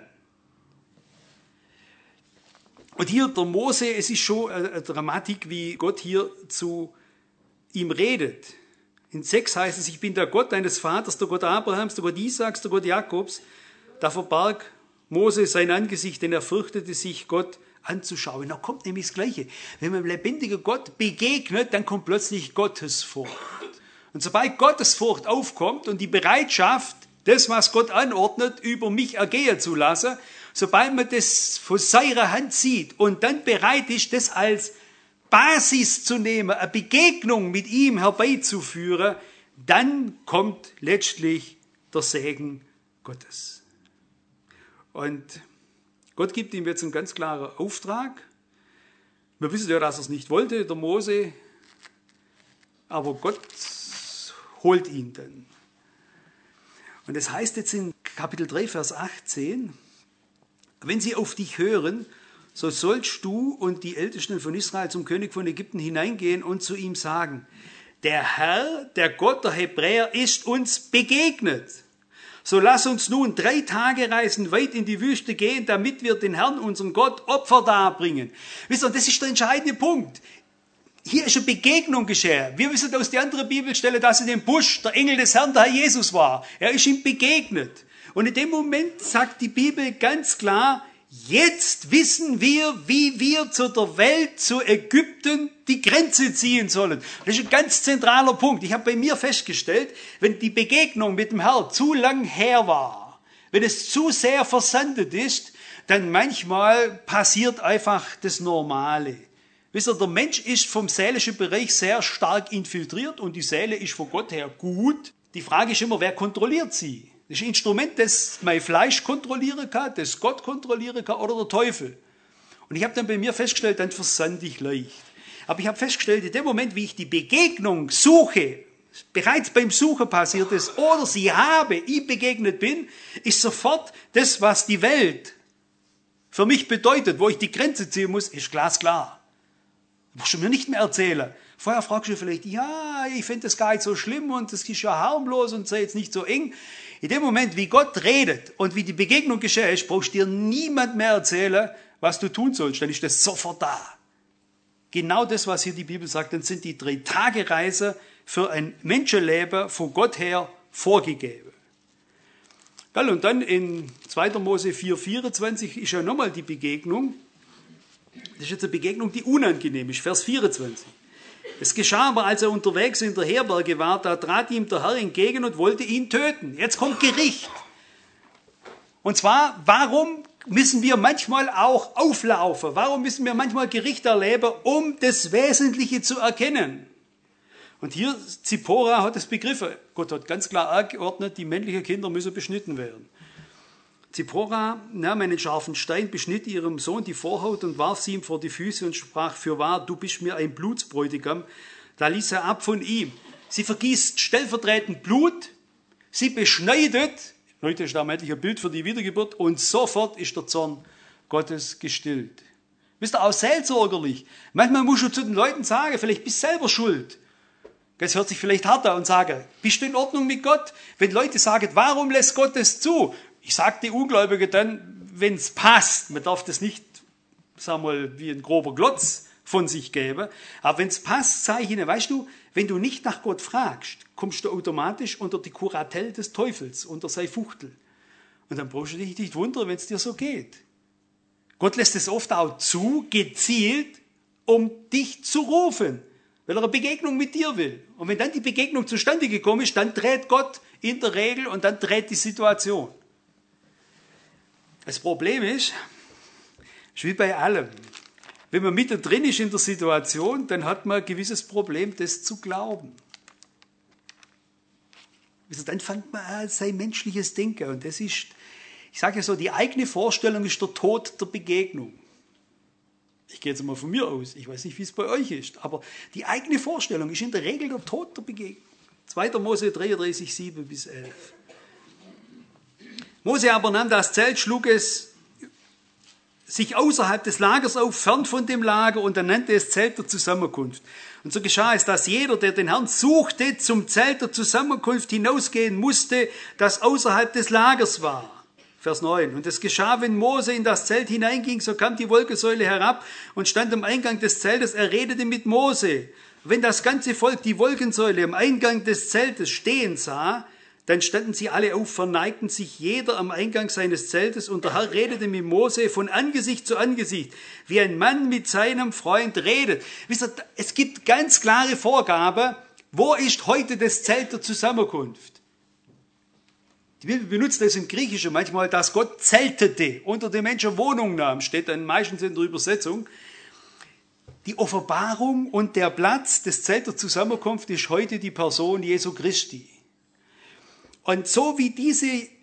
Und hier der Mose, es ist schon eine Dramatik, wie Gott hier zu ihm redet. In 6 heißt es, ich bin der Gott deines Vaters, der Gott Abrahams, der Gott Isaaks, der Gott Jakobs. Da verbarg Mose sein Angesicht, denn er fürchtete sich, Gott anzuschauen. Da kommt nämlich das Gleiche. Wenn man dem lebendigen Gott begegnet, dann kommt plötzlich Gottesfurcht. Und sobald Gottesfurcht aufkommt und die Bereitschaft, das, was Gott anordnet, über mich ergehen zu lassen, sobald man das von seiner Hand sieht und dann bereit ist, das als Basis zu nehmen, eine Begegnung mit ihm herbeizuführen, dann kommt letztlich der Segen Gottes. Und Gott gibt ihm jetzt einen ganz klaren Auftrag. Wir wissen ja, dass er es nicht wollte, der Mose, aber Gott holt ihn dann. Und das heißt jetzt in Kapitel 3, Vers 18, wenn sie auf dich hören, so sollst du und die Ältesten von Israel zum König von Ägypten hineingehen und zu ihm sagen, der Herr, der Gott der Hebräer, ist uns begegnet. So lass uns nun 3 Tagereisen weit in die Wüste gehen, damit wir den Herrn, unseren Gott, Opfer darbringen. Wisst ihr, das ist der entscheidende Punkt. Hier ist eine Begegnung geschehen. Wir wissen aus der anderen Bibelstelle, dass in dem Busch der Engel des Herrn, der Herr Jesus war. Er ist ihm begegnet. Und in dem Moment sagt die Bibel ganz klar, jetzt wissen wir, wie wir zu der Welt, zu Ägypten, die Grenze ziehen sollen. Das ist ein ganz zentraler Punkt. Ich habe bei mir festgestellt, wenn die Begegnung mit dem Herrn zu lang her war, wenn es zu sehr versandet ist, dann manchmal passiert einfach das Normale. Wisst ihr, der Mensch ist vom seelischen Bereich sehr stark infiltriert und die Seele ist von Gott her gut. Die Frage ist immer, wer kontrolliert sie? Das ist ein Instrument, das mein Fleisch kontrollieren kann, das Gott kontrollieren kann oder der Teufel. Und ich habe dann bei mir festgestellt, dann versande ich leicht. Aber ich habe festgestellt, in dem Moment, wie ich die Begegnung suche, bereits beim Suchen passiert ist, oder sie habe, ihm begegnet bin, ist sofort das, was die Welt für mich bedeutet, wo ich die Grenze ziehen muss, ist glasklar. Das musst du mir nicht mehr erzählen. Vorher fragst du vielleicht, ja, ich finde das gar nicht so schlimm und das ist ja harmlos und sei jetzt nicht so eng. In dem Moment, wie Gott redet und wie die Begegnung geschieht, brauchst du dir niemand mehr erzählen, was du tun sollst. Dann ist das sofort da. Genau das, was hier die Bibel sagt, dann sind die 3 Tagereise für ein Menschenleben von Gott her vorgegeben. Und dann in 2. Mose 4,24 ist ja nochmal die Begegnung. Das ist jetzt eine Begegnung, die unangenehm ist. Vers 24. Es geschah aber, als er unterwegs in der Herberge war, da trat ihm der Herr entgegen und wollte ihn töten. Jetzt kommt Gericht. Und zwar, warum müssen wir manchmal auch auflaufen? Warum müssen wir manchmal Gericht erleben, um das Wesentliche zu erkennen? Und hier, Zippora hat es begriffen. Gott hat ganz klar angeordnet, die männlichen Kinder müssen beschnitten werden. Zippora nahm einen scharfen Stein, beschnitt ihrem Sohn die Vorhaut und warf sie ihm vor die Füße und sprach, fürwahr, du bist mir ein Blutsbräutigam. Da ließ er ab von ihm. Sie vergießt stellvertretend Blut, sie beschneidet, neutestamentlich ein Bild für die Wiedergeburt, und sofort ist der Zorn Gottes gestillt. Wisst ihr, auch seelsorgerlich. Manchmal musst du zu den Leuten sagen, vielleicht bist du selber schuld. Das hört sich vielleicht hart an und sagen, bist du in Ordnung mit Gott? Wenn Leute sagen, warum lässt Gott das zu? Ich sage die Ungläubigen dann, wenn es passt, man darf das nicht, sagen wir mal, wie ein grober Glotz von sich geben, aber wenn es passt, sage ich ihnen, weißt du, wenn du nicht nach Gott fragst, kommst du automatisch unter die Kuratelle des Teufels, unter seine Fuchtel. Und dann brauchst du dich nicht wundern, wenn es dir so geht. Gott lässt es oft auch zu, gezielt, um dich zu rufen, weil er eine Begegnung mit dir will. Und wenn dann die Begegnung zustande gekommen ist, dann dreht Gott in der Regel und dann dreht die Situation. Das Problem ist wie bei allem. Wenn man mittendrin ist in der Situation, dann hat man ein gewisses Problem, das zu glauben. Dann fängt man an, sein menschliches Denken. Und das ist, ich sage ja so, die eigene Vorstellung ist der Tod der Begegnung. Ich gehe jetzt mal von mir aus, ich weiß nicht, wie es bei euch ist, aber die eigene Vorstellung ist in der Regel der Tod der Begegnung. 2. Mose 33, 7-11. Mose aber nahm das Zelt, schlug es sich außerhalb des Lagers auf, fern von dem Lager, und er nannte es Zelt der Zusammenkunft. Und so geschah es, dass jeder, der den Herrn suchte, zum Zelt der Zusammenkunft hinausgehen musste, das außerhalb des Lagers war. Vers 9. Und es geschah, wenn Mose in das Zelt hineinging, so kam die Wolkensäule herab und stand am Eingang des Zeltes, er redete mit Mose. Wenn das ganze Volk die Wolkensäule am Eingang des Zeltes stehen sah, dann standen sie alle auf, verneigten sich jeder am Eingang seines Zeltes, und der Herr redete mit Mose von Angesicht zu Angesicht, wie ein Mann mit seinem Freund redet. Wisst ihr, es gibt ganz klare Vorgabe, wo ist heute das Zelt der Zusammenkunft? Die Bibel benutzt das im Griechischen manchmal, dass Gott zeltete, unter den Menschen Wohnung nahm, steht dann meistens in der Übersetzung. Die Offenbarung und der Platz des Zelt der Zusammenkunft ist heute die Person Jesu Christi. Und so wie diese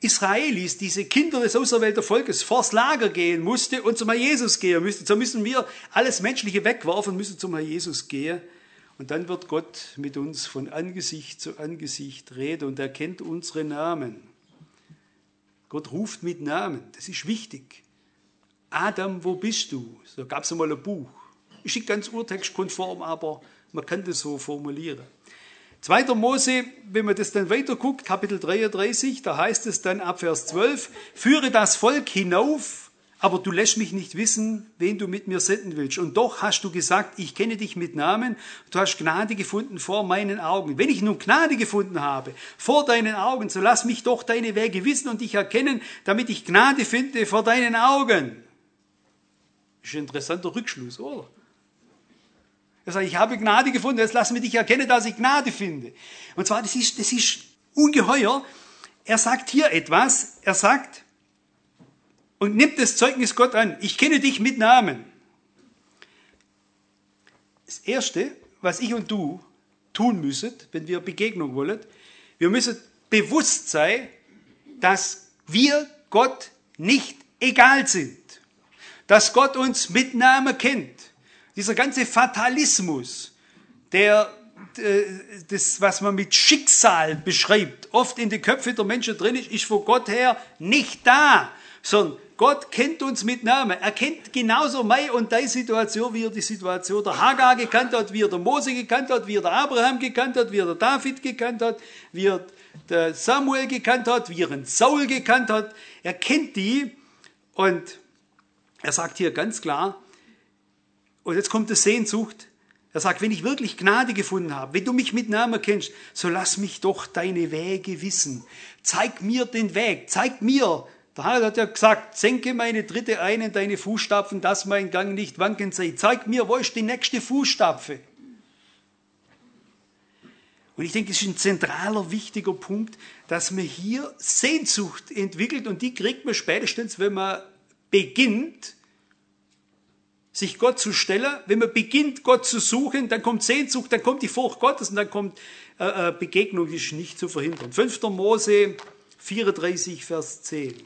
Israelis, diese Kinder des auserwählten Volkes, vors Lager gehen musste und zum Herrn Jesus gehen müsste, so müssen wir alles Menschliche wegwerfen und müssen zum Herrn Jesus gehen. Und dann wird Gott mit uns von Angesicht zu Angesicht reden und er kennt unsere Namen. Gott ruft mit Namen, das ist wichtig. Adam, wo bist du? So gab es einmal ein Buch. Ist nicht ganz urtextkonform, aber man kann das so formulieren. 2. Mose, wenn man das dann weiter guckt, Kapitel 33, da heißt es dann ab Vers 12, führe das Volk hinauf, aber du lässt mich nicht wissen, wen du mit mir senden willst. Und doch hast du gesagt, ich kenne dich mit Namen, du hast Gnade gefunden vor meinen Augen. Wenn ich nun Gnade gefunden habe vor deinen Augen, so lass mich doch deine Wege wissen und dich erkennen, damit ich Gnade finde vor deinen Augen. Das ist ein interessanter Rückschluss, oder? Er sagt, ich habe Gnade gefunden, jetzt lass mich dich erkennen, dass ich Gnade finde. Und zwar, das ist ungeheuer. Er sagt hier etwas, er sagt, und nimmt das Zeugnis Gott an, ich kenne dich mit Namen. Das Erste, was ich und du tun müssen, wenn wir Begegnung wollen, wir müssen bewusst sein, dass wir Gott nicht egal sind. Dass Gott uns mit Namen kennt. Dieser ganze Fatalismus, das, was man mit Schicksal beschreibt, oft in den Köpfen der Menschen drin ist von Gott her nicht da, sondern Gott kennt uns mit Namen. Er kennt genauso meine und deine Situation, wie er die Situation der Hagar gekannt hat, wie er der Mose gekannt hat, wie er der Abraham gekannt hat, wie er der David gekannt hat, wie er der Samuel gekannt hat, wie er den Saul gekannt hat. Er kennt die und er sagt hier ganz klar, und jetzt kommt die Sehnsucht, er sagt, wenn ich wirklich Gnade gefunden habe, wenn du mich mit Namen kennst, so lass mich doch deine Wege wissen. Zeig mir den Weg, zeig mir. Der Herr hat ja gesagt, senke meine Tritte ein in deine Fußstapfen, dass mein Gang nicht wankend sei. Zeig mir, wo ist die nächste Fußstapfe? Und ich denke, das ist ein zentraler, wichtiger Punkt, dass man hier Sehnsucht entwickelt und die kriegt man spätestens, wenn man beginnt, sich Gott zu stellen. Wenn man beginnt, Gott zu suchen, dann kommt Sehnsucht, dann kommt die Furcht Gottes und dann kommt Begegnung, die ist nicht zu verhindern. 5. Mose 34, Vers 10.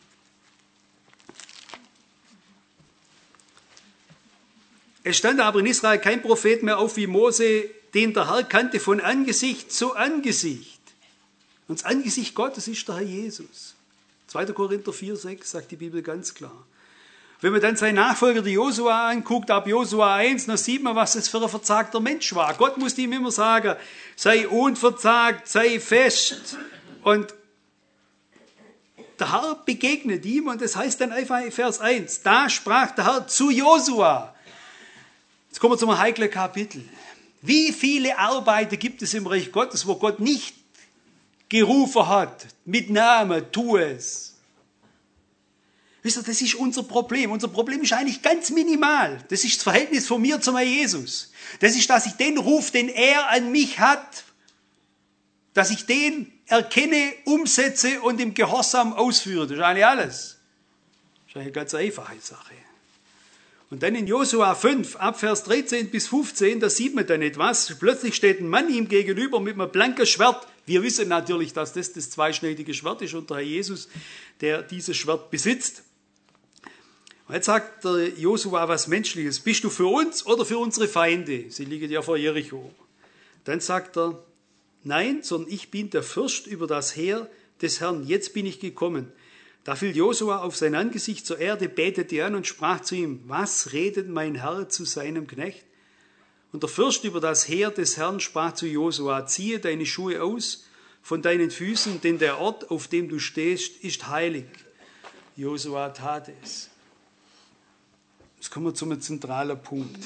Es stand aber in Israel kein Prophet mehr auf wie Mose, den der Herr kannte von Angesicht zu Angesicht. Und das Angesicht Gottes ist der Herr Jesus. 2. Korinther 4, 6 sagt die Bibel ganz klar. Wenn man dann seinen Nachfolger, die Josua, anguckt, ab Josua 1, dann sieht man, was das für ein verzagter Mensch war. Gott musste ihm immer sagen, sei unverzagt, sei fest. Und der Herr begegnet ihm und das heißt dann einfach in Vers 1, da sprach der Herr zu Josua. Jetzt kommen wir zum heiklen Kapitel. Wie viele Arbeiter gibt es im Reich Gottes, wo Gott nicht gerufen hat, mit Namen, tu es. Wisst ihr, das ist unser Problem. Unser Problem ist eigentlich ganz minimal. Das ist das Verhältnis von mir zum Herrn Jesus. Das ist, dass ich den Ruf, den er an mich hat, dass ich den erkenne, umsetze und im Gehorsam ausführe. Das ist eigentlich alles. Das ist eine ganz einfache Sache. Und dann in Josua 5, ab Vers 13 bis 15, da sieht man dann etwas. Plötzlich steht ein Mann ihm gegenüber mit einem blanken Schwert. Wir wissen natürlich, dass das zweischneidige Schwert ist und der Herr Jesus, der dieses Schwert besitzt. Und jetzt sagt der Josua was Menschliches. Bist du für uns oder für unsere Feinde? Sie liegen ja vor Jericho. Dann sagt er, nein, sondern ich bin der Fürst über das Heer des Herrn. Jetzt bin ich gekommen. Da fiel Josua auf sein Angesicht zur Erde, betete an und sprach zu ihm, was redet mein Herr zu seinem Knecht? Und der Fürst über das Heer des Herrn sprach zu Josua, ziehe deine Schuhe aus von deinen Füßen, denn der Ort, auf dem du stehst, ist heilig. Josua tat es. Jetzt kommen wir zum zentralen Punkt.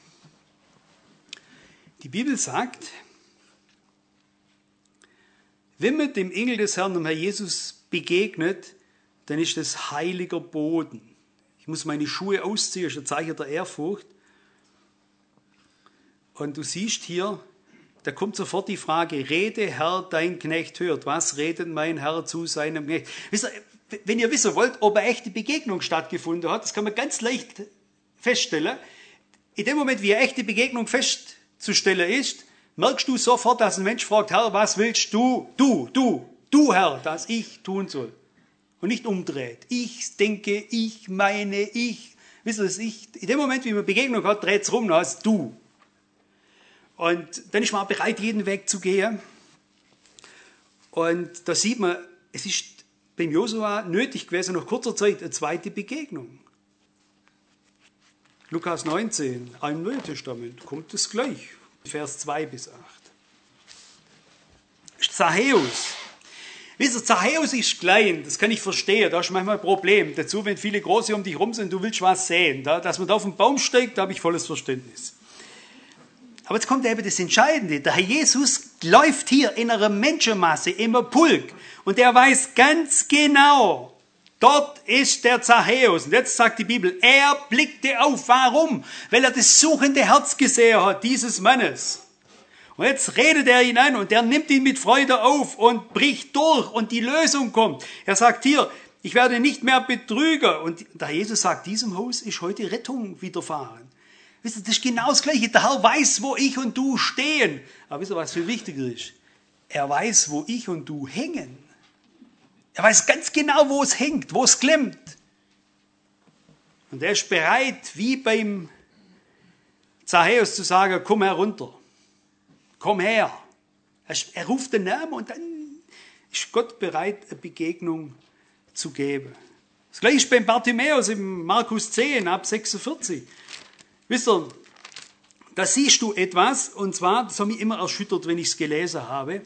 Die Bibel sagt, wenn man dem Engel des Herrn, dem Herr Jesus, begegnet, dann ist das heiliger Boden. Ich muss meine Schuhe ausziehen, das ist ein Zeichen der Ehrfurcht. Und du siehst hier, da kommt sofort die Frage, rede Herr, dein Knecht hört. Was redet mein Herr zu seinem Knecht? Wisst ihr, wenn ihr wissen wollt, ob eine echte Begegnung stattgefunden hat, das kann man ganz leicht feststellen. In dem Moment, wie eine echte Begegnung festzustellen ist, merkst du sofort, dass ein Mensch fragt, Herr, was willst du, Herr, dass ich tun soll? und nicht umdreht. Ich denke, ich meine, ich. Wisst ihr, in dem Moment, wie man Begegnung hat, dreht es rum, dann hast du. Und dann ist man auch bereit, jeden Weg zu gehen. Und da sieht man, es ist beim Josua nötig gewesen, nach kurzer Zeit eine zweite Begegnung. Lukas 19, im Neuen Testament, kommt es gleich, Vers 2 bis 8. Zachäus. Wisst ihr, Zachäus ist klein, das kann ich verstehen, da ist manchmal ein Problem. Dazu, wenn viele Große um dich rum sind, du willst was sehen. Dass man da auf den Baum steigt, da habe ich volles Verständnis. Aber jetzt kommt eben das Entscheidende. Der Herr Jesus läuft hier in einer Menschenmasse, im Pulk. Und er weiß ganz genau, dort ist der Zachäus. Und jetzt sagt die Bibel, er blickte auf. Warum? Weil er das suchende Herz gesehen hat, dieses Mannes. Und jetzt redet er ihn an und er nimmt ihn mit Freude auf und bricht durch und die Lösung kommt. Er sagt hier, ich werde nicht mehr Betrüger. Und der Herr Jesus sagt, diesem Haus ist heute Rettung widerfahren. Wisst ihr, das ist genau das Gleiche. Der Herr weiß, wo ich und du stehen. Aber wisst ihr, was viel wichtiger ist? Er weiß, wo ich und du hängen. Er weiß ganz genau, wo es hängt, wo es klemmt. Und er ist bereit, wie beim Zachäus zu sagen, komm herunter. Komm her. Er ruft den Namen und dann ist Gott bereit, eine Begegnung zu geben. Das gleiche ist beim Bartimäus im Markus 10, ab 46. Wisst ihr, da siehst du etwas, und zwar, das hat mich immer erschüttert, wenn ich es gelesen habe.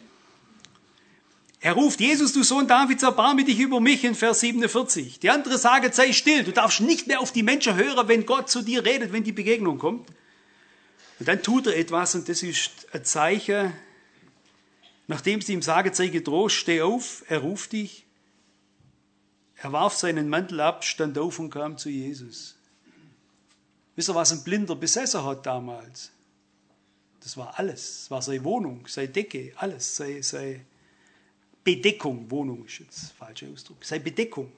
Er ruft, Jesus, du Sohn Davids, erbarme dich über mich, in Vers 47. Die andere sagen, sei still, du darfst nicht mehr auf die Menschen hören, wenn Gott zu dir redet, wenn die Begegnung kommt. Und dann tut er etwas, und das ist ein Zeichen, nachdem sie ihm sagen, sei getrost, steh auf, er ruft dich. Er warf seinen Mantel ab, stand auf und kam zu Jesus. Wisst ihr, was ein Blinder besessen hat damals? Das war alles. Das war seine Wohnung, seine Decke, alles. Seine Bedeckung. Wohnung ist jetzt ein falscher Ausdruck. Seine Bedeckung.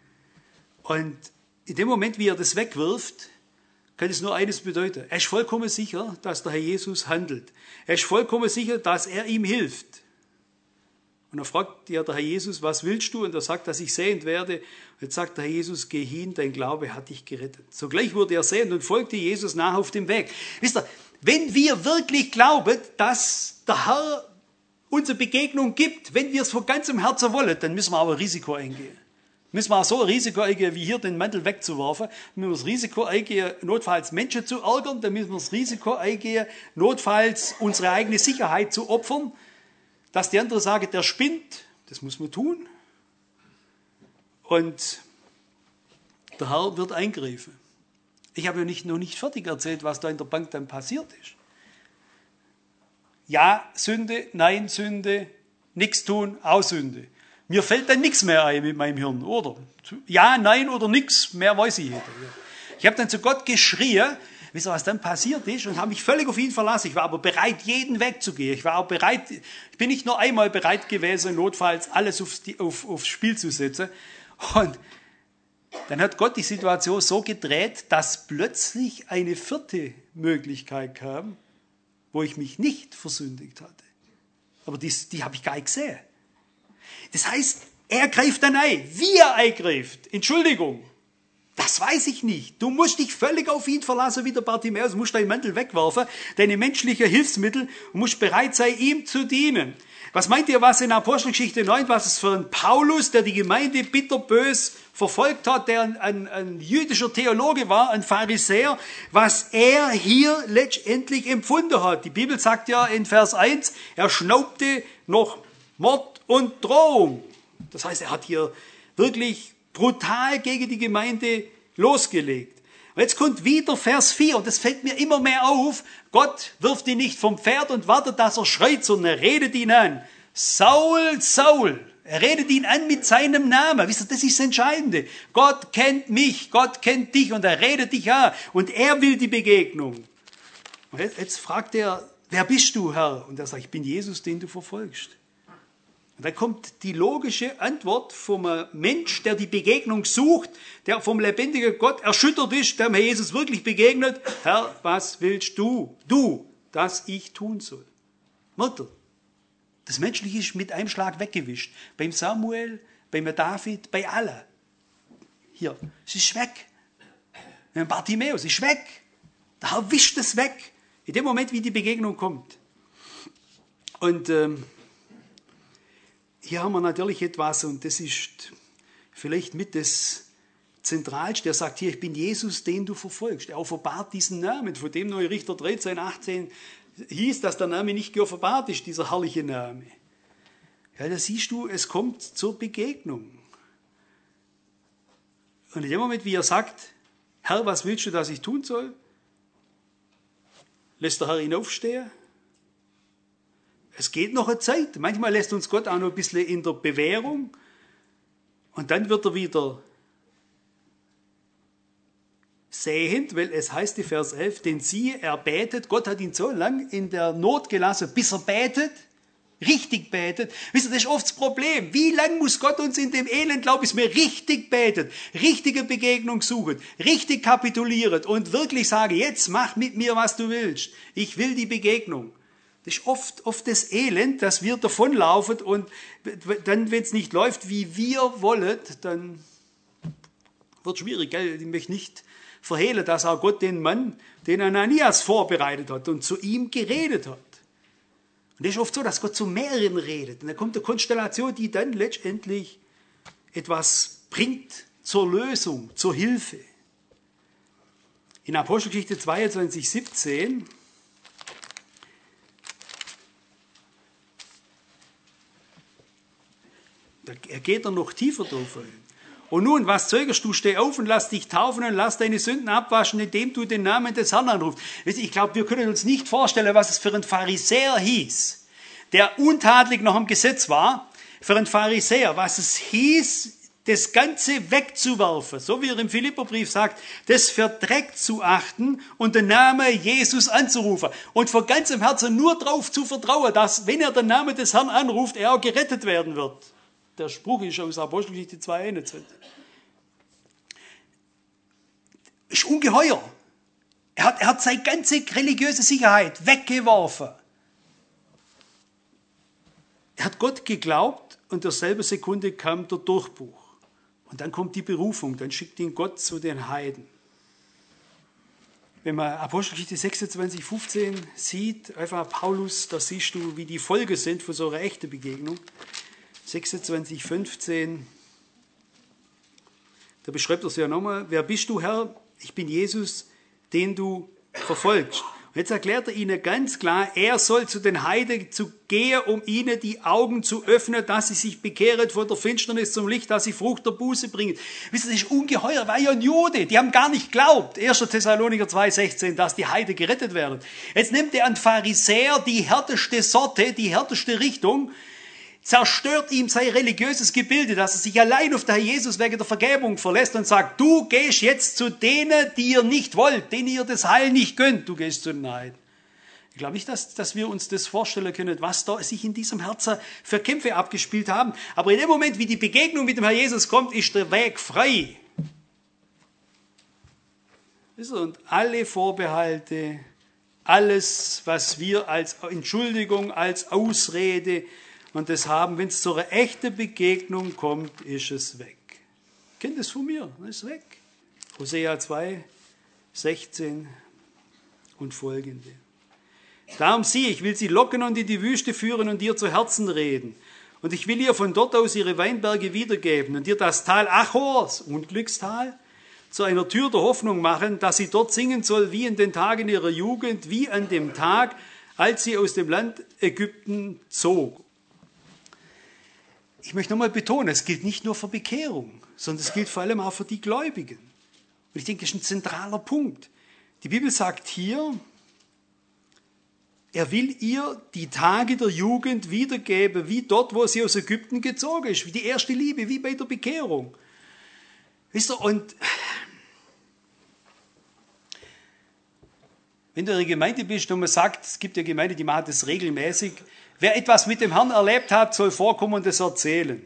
Und in dem Moment, wie er das wegwirft, kann es nur eines bedeuten. Er ist vollkommen sicher, dass der Herr Jesus handelt. Er ist vollkommen sicher, dass er ihm hilft. Und er fragt ja der Herr Jesus, was willst du? Und er sagt, dass ich sehend werde. Und jetzt sagt der Herr Jesus, geh hin, dein Glaube hat dich gerettet. Sogleich wurde er sehend und folgte Jesus nach auf dem Weg. Wisst ihr, wenn wir wirklich glauben, dass der Herr uns eine Begegnung gibt, wenn wir es von ganzem Herzen wollen, dann müssen wir aber ein Risiko eingehen. Müssen wir auch so ein Risiko eingehen, wie hier den Mantel wegzuwerfen. Dann müssen wir das Risiko eingehen, notfalls Menschen zu ärgern. Dann müssen wir das Risiko eingehen, notfalls unsere eigene Sicherheit zu opfern. Dass die andere sagen, der spinnt, das muss man tun. Und der Herr wird eingreifen. Ich habe ja noch nicht fertig erzählt, was da in der Bank dann passiert ist. Ja, Sünde, nein, Sünde, nichts tun, auch Sünde. Mir fällt dann nichts mehr ein mit meinem Hirn, oder? Ja, nein oder nichts, mehr weiß ich nicht. Ich habe dann zu Gott geschrien, wisst ihr, was dann passiert ist? Und habe mich völlig auf ihn verlassen. Ich war aber bereit, jeden Weg zu gehen. Ich bin nicht nur einmal bereit gewesen, notfalls alles aufs Spiel zu setzen. Und dann hat Gott die Situation so gedreht, dass plötzlich eine vierte Möglichkeit kam, wo ich mich nicht versündigt hatte. Aber die habe ich gar nicht gesehen. Das heißt, er greift dann ein. Wie er eingreift, Entschuldigung, das weiß ich nicht. Du musst dich völlig auf ihn verlassen wie der Bartimäus. Du musst deinen Mantel wegwerfen, deine menschlichen Hilfsmittel, und musst bereit sein, ihm zu dienen. Was meint ihr, was in Apostelgeschichte 9, was es für ein Paulus, der die Gemeinde bitterbös verfolgt hat, der ein jüdischer Theologe war, ein Pharisäer, was er hier letztendlich empfunden hat. Die Bibel sagt ja in Vers 1, er schnaubte noch Mord und Drohung. Das heißt, er hat hier wirklich brutal gegen die Gemeinde losgelegt. Und jetzt kommt wieder Vers 4, und das fällt mir immer mehr auf. Gott wirft ihn nicht vom Pferd und wartet, dass er schreit, sondern er redet ihn an. Saul, Saul. Er redet ihn an mit seinem Namen. Wisst ihr, das ist das Entscheidende. Gott kennt mich, Gott kennt dich, und er redet dich an. Und er will die Begegnung. Und jetzt fragt er, wer bist du, Herr? Und er sagt, ich bin Jesus, den du verfolgst. Und dann kommt die logische Antwort vom Mensch, der die Begegnung sucht, der vom lebendigen Gott erschüttert ist, dem Herr Jesus wirklich begegnet. Herr, was willst du, dass ich tun soll? Mutter, das Menschliche ist mit einem Schlag weggewischt. Beim Samuel bei David, bei allen. Hier, es ist weg. Beim Bartimäus, es ist weg. Der Herr wischt es weg. In dem Moment, wie die Begegnung kommt. Und hier haben wir natürlich etwas, und das ist vielleicht mit das Zentralste. Er sagt hier, ich bin Jesus, den du verfolgst. Er offenbart diesen Namen, von dem Neue Richter 13, 18 hieß, dass der Name nicht geoffenbart ist, dieser herrliche Name. Ja, da siehst du, es kommt zur Begegnung. Und in dem Moment, wie er sagt, Herr, was willst du, dass ich tun soll? Lässt der Herr ihn aufstehen? Es geht noch eine Zeit. Manchmal lässt uns Gott auch noch ein bisschen in der Bewährung. Und dann wird er wieder sehend, weil es heißt in Vers 11, denn siehe, er betet. Gott hat ihn so lang in der Not gelassen, bis er betet. Richtig betet. Wisst ihr, das ist oft das Problem. Wie lange muss Gott uns in dem Elend, bis wir richtig betet, richtige Begegnung suchen, richtig kapitulieren und wirklich sagen, jetzt mach mit mir, was du willst. Ich will die Begegnung. Das ist oft das Elend, dass wir davonlaufen und dann, wenn es nicht läuft, wie wir wollen, dann wird es schwierig. Gell? Ich möchte nicht verhehlen, dass auch Gott den Mann, den Ananias vorbereitet hat und zu ihm geredet hat. Und das ist oft so, dass Gott zu mehreren redet. Und dann kommt eine Konstellation, die dann letztendlich etwas bringt zur Lösung, zur Hilfe. In Apostelgeschichte 22, 17 da geht er noch tiefer drauf ein. Und nun, was zögerst du? Steh auf und lass dich taufen und lass deine Sünden abwaschen, indem du den Namen des Herrn anrufst. Ich glaube, wir können uns nicht vorstellen, was es für ein Pharisäer hieß, der untadelig noch am Gesetz war. Für einen Pharisäer, was es hieß, das Ganze wegzuwerfen, so wie er im Philipperbrief sagt, das für Dreck zu achten und den Namen Jesus anzurufen. Und von ganzem Herzen nur darauf zu vertrauen, dass, wenn er den Namen des Herrn anruft, er auch gerettet werden wird. Der Spruch ist aus Apostelgeschichte 2,21. Ist ungeheuer. Er hat seine ganze religiöse Sicherheit weggeworfen. Er hat Gott geglaubt und in derselben Sekunde kam der Durchbruch. Und dann kommt die Berufung, dann schickt ihn Gott zu den Heiden. Wenn man Apostelgeschichte 26, 15 sieht, einfach Paulus, da siehst du, wie die Folgen sind von so einer echten Begegnung. 26, 15, da beschreibt er es ja nochmal. Wer bist du, Herr? Ich bin Jesus, den du verfolgst. Und jetzt erklärt er ihnen ganz klar, er soll zu den Heiden zu gehen, um ihnen die Augen zu öffnen, dass sie sich bekehren von der Finsternis zum Licht, dass sie Frucht der Buße bringen. Wisst ihr, das ist ungeheuer, war ja ein Jude, die haben gar nicht geglaubt, 1. Thessaloniker 2,16, dass die Heiden gerettet werden. Jetzt nimmt er einen Pharisäer, die härteste Sorte, die härteste Richtung, zerstört ihm sein religiöses Gebilde, dass er sich allein auf den Herr Jesus wegen der Vergebung verlässt und sagt, du gehst jetzt zu denen, die ihr nicht wollt, denen ihr das Heil nicht gönnt, du gehst zu den Heiden. Ich glaube nicht, dass wir uns das vorstellen können, was da sich in diesem Herzen für Kämpfe abgespielt haben. Aber in dem Moment, wie die Begegnung mit dem Herr Jesus kommt, ist der Weg frei. Und alle Vorbehalte, alles, was wir als Entschuldigung, als Ausrede und das haben, wenn es zu einer echten Begegnung kommt, ist es weg. Kennt es von mir, es ist weg. Hosea 2, 16 und folgende. Darum sieh, ich will sie locken und in die Wüste führen und dir zu Herzen reden. Und ich will ihr von dort aus ihre Weinberge wiedergeben und dir das Tal Achors, Unglückstal, zu einer Tür der Hoffnung machen, dass sie dort singen soll, wie in den Tagen ihrer Jugend, wie an dem Tag, als sie aus dem Land Ägypten zog. Ich möchte nochmal betonen, es gilt nicht nur für Bekehrung, sondern es gilt vor allem auch für die Gläubigen. Und ich denke, das ist ein zentraler Punkt. Die Bibel sagt hier, er will ihr die Tage der Jugend wiedergeben, wie dort, wo sie aus Ägypten gezogen ist, wie die erste Liebe, wie bei der Bekehrung. Wisst ihr, und wenn du in einer Gemeinde bist und man sagt, es gibt ja Gemeinden, die machen das regelmäßig, wer etwas mit dem Herrn erlebt hat, soll vorkommen und das erzählen.